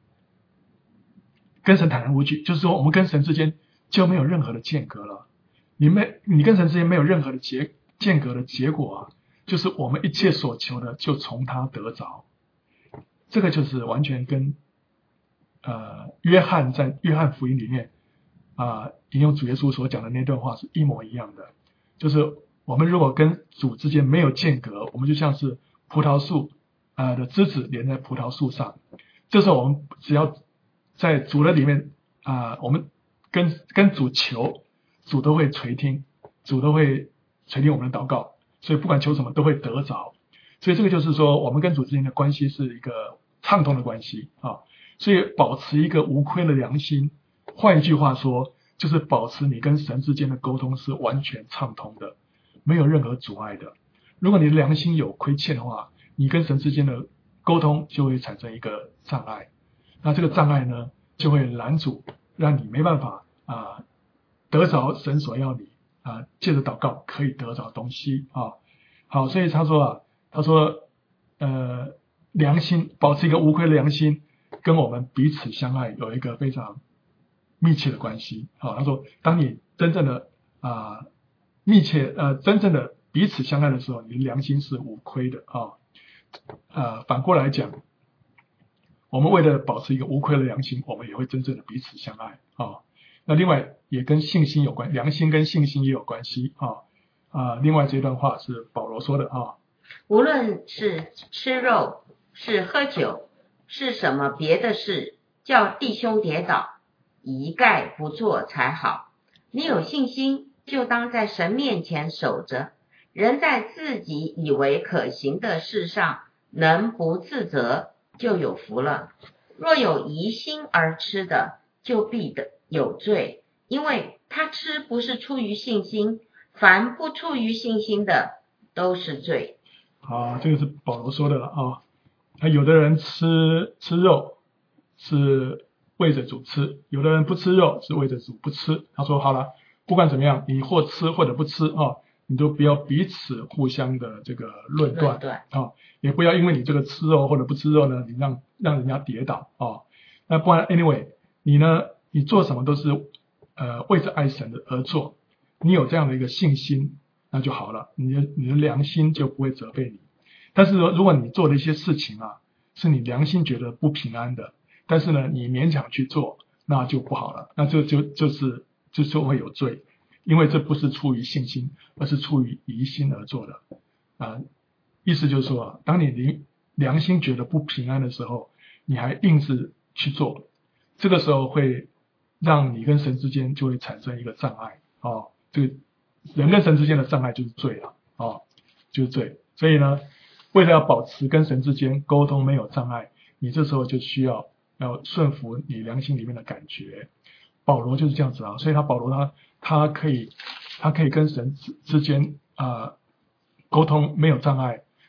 跟神坦然无惧，就是说我们跟神之间就没有任何的间隔了。你没你跟神之间没有任何的结间隔的结果啊，就是我们一切所求的就从他得着。这个就是完全跟呃约翰在约翰福音里面啊、呃、引用主耶稣所讲的那段话是一模一样的。就是我们如果跟主之间没有间隔，我们就像是葡萄树啊、呃、的枝子连在葡萄树上。这时候我们只要在主的里面啊、呃，我们跟跟主求，主都会垂听，主都会垂听我们的祷告，所以不管求什么都会得着。所以这个就是说，我们跟主之间的关系是一个畅通的关系啊。所以保持一个无亏的良心，换一句话说，就是保持你跟神之间的沟通是完全畅通的，没有任何阻碍的。如果你的良心有亏欠的话，你跟神之间的沟通就会产生一个障碍。那这个障碍呢，就会拦阻，让你没办法啊、呃、得着神所要你啊、呃、借着祷告可以得着东西啊。好，所以他说啊，他说呃良心，保持一个无亏的良心，跟我们彼此相爱有一个非常密切的关系。好，他说当你真正的啊、呃、密切呃真正的彼此相爱的时候，你的良心是无亏的啊。呃反过来讲，我们为了保持一个无愧的良心，我们也会真正的彼此相爱啊。那另外也跟信心有关，良心跟信心也有关系啊啊。另外这段话是保罗说的啊， 无论是吃肉，是喝酒，是什么别的事，叫弟兄跌倒，一概不做才好。你有信心，就当在神面前守着，人在自己以为可行的事上能不自责，就有福了。若有疑心而吃的，就必得有罪，因为他吃不是出于信心，凡不出于信心的都是罪。 啊，这个是保罗说的了啊。啊，有的人吃吃肉是为着主吃，有的人不吃肉是为着主不吃。他说好了，不管怎么样，你或吃或者不吃啊，你都不要彼此互相的这个论断啊，也不要因为你这个吃肉或者不吃肉呢，你让让人家跌倒啊。那不然 anyway， 你呢，你做什么都是呃为着爱神的而做，你有这样的一个信心，那就好了，你的你的良心就不会责备你。但是如果你做的一些事情啊，是你良心觉得不平安的，但是呢你勉强去做，那就不好了，那就就就是就就会有罪。因为这不是出于信心，而是出于疑心而做的啊。意思就是说啊，当你良心觉得不平安的时候，你还硬是去做，这个时候会让你跟神之间就会产生一个障碍啊。这个人跟神之间的障碍就是罪了啊，就是罪。所以呢，为了要保持跟神之间沟通没有障碍，你这时候就需要要顺服你良心里面的感觉。保罗就是这样子啊，所以他保罗他他可以他可以跟神之之间啊、呃、沟通没有障碍，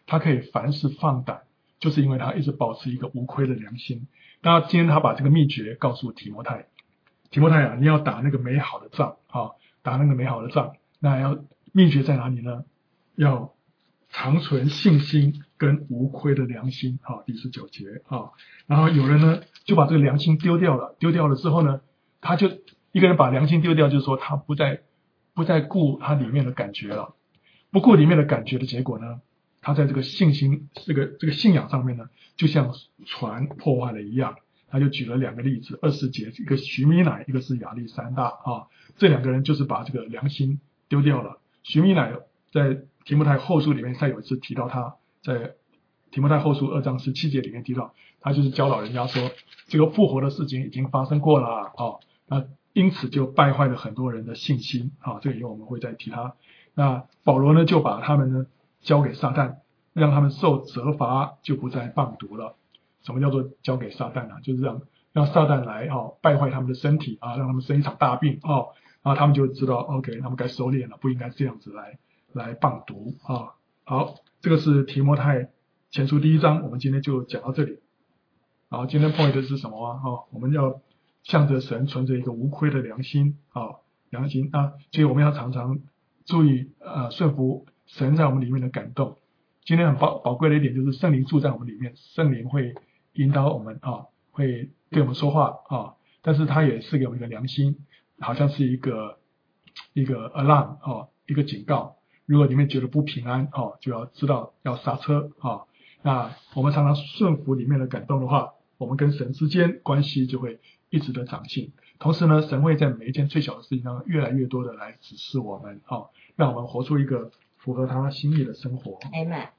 他可以凡事放胆，就是因为他一直保持一个无亏的良心。那今天他把这个秘诀告诉提摩太，提摩太啊，你要打那个美好的仗啊，打那个美好的仗，那要秘诀在哪里呢？要长存信心跟无亏的良心啊，第十九节啊。然后有人呢就把这个良心丢掉了，丢掉了之后呢，他就一个人把良心丢掉，就是说他不再不再顾他里面的感觉了，不顾里面的感觉的结果呢，他在这个信心这个这个信仰上面呢，就像船破坏了一样。他就举了两个例子，二十节，一个徐米乃，一个是亚历山大啊，这两个人就是把这个良心丢掉了。徐米乃在提摩太后书里面，他有一次提到他在提摩太后书二章十七节里面提到，他就是教导人家说，这个复活的事情已经发生过了啊，那因此就败坏了很多人的信心啊，这个以后我们会再提他。那保罗呢，就把他们呢交给撒旦，让他们受责罚，就不再谤读了。什么叫做交给撒旦啊？就是让让撒旦来哦败坏他们的身体啊，让他们生一场大病哦，然后他们就知道 OK， 他们该收敛了，不应该这样子来来谤读啊。好，这个是提摩太前书第一章，我们今天就讲到这里。好，今天 point 是什么啊？哦，我们要向着神存着一个无亏的良心啊，良心啊，所以我们要常常注意呃顺服神在我们里面的感动。今天很宝宝贵的一点就是圣灵住在我们里面，圣灵会引导我们啊，会对我们说话啊，但是他也是给我们一个良心，好像是一个一个 alarm 啊，一个警告。如果你们觉得不平安啊，就要知道要刹车啊。那我们常常顺服里面的感动的话，我们跟神之间关系就会一直的长进。同时呢，神会在每一件最小的事情上越来越多的来指示我们啊，让我们活出一个符合他心意的生活。 Amen。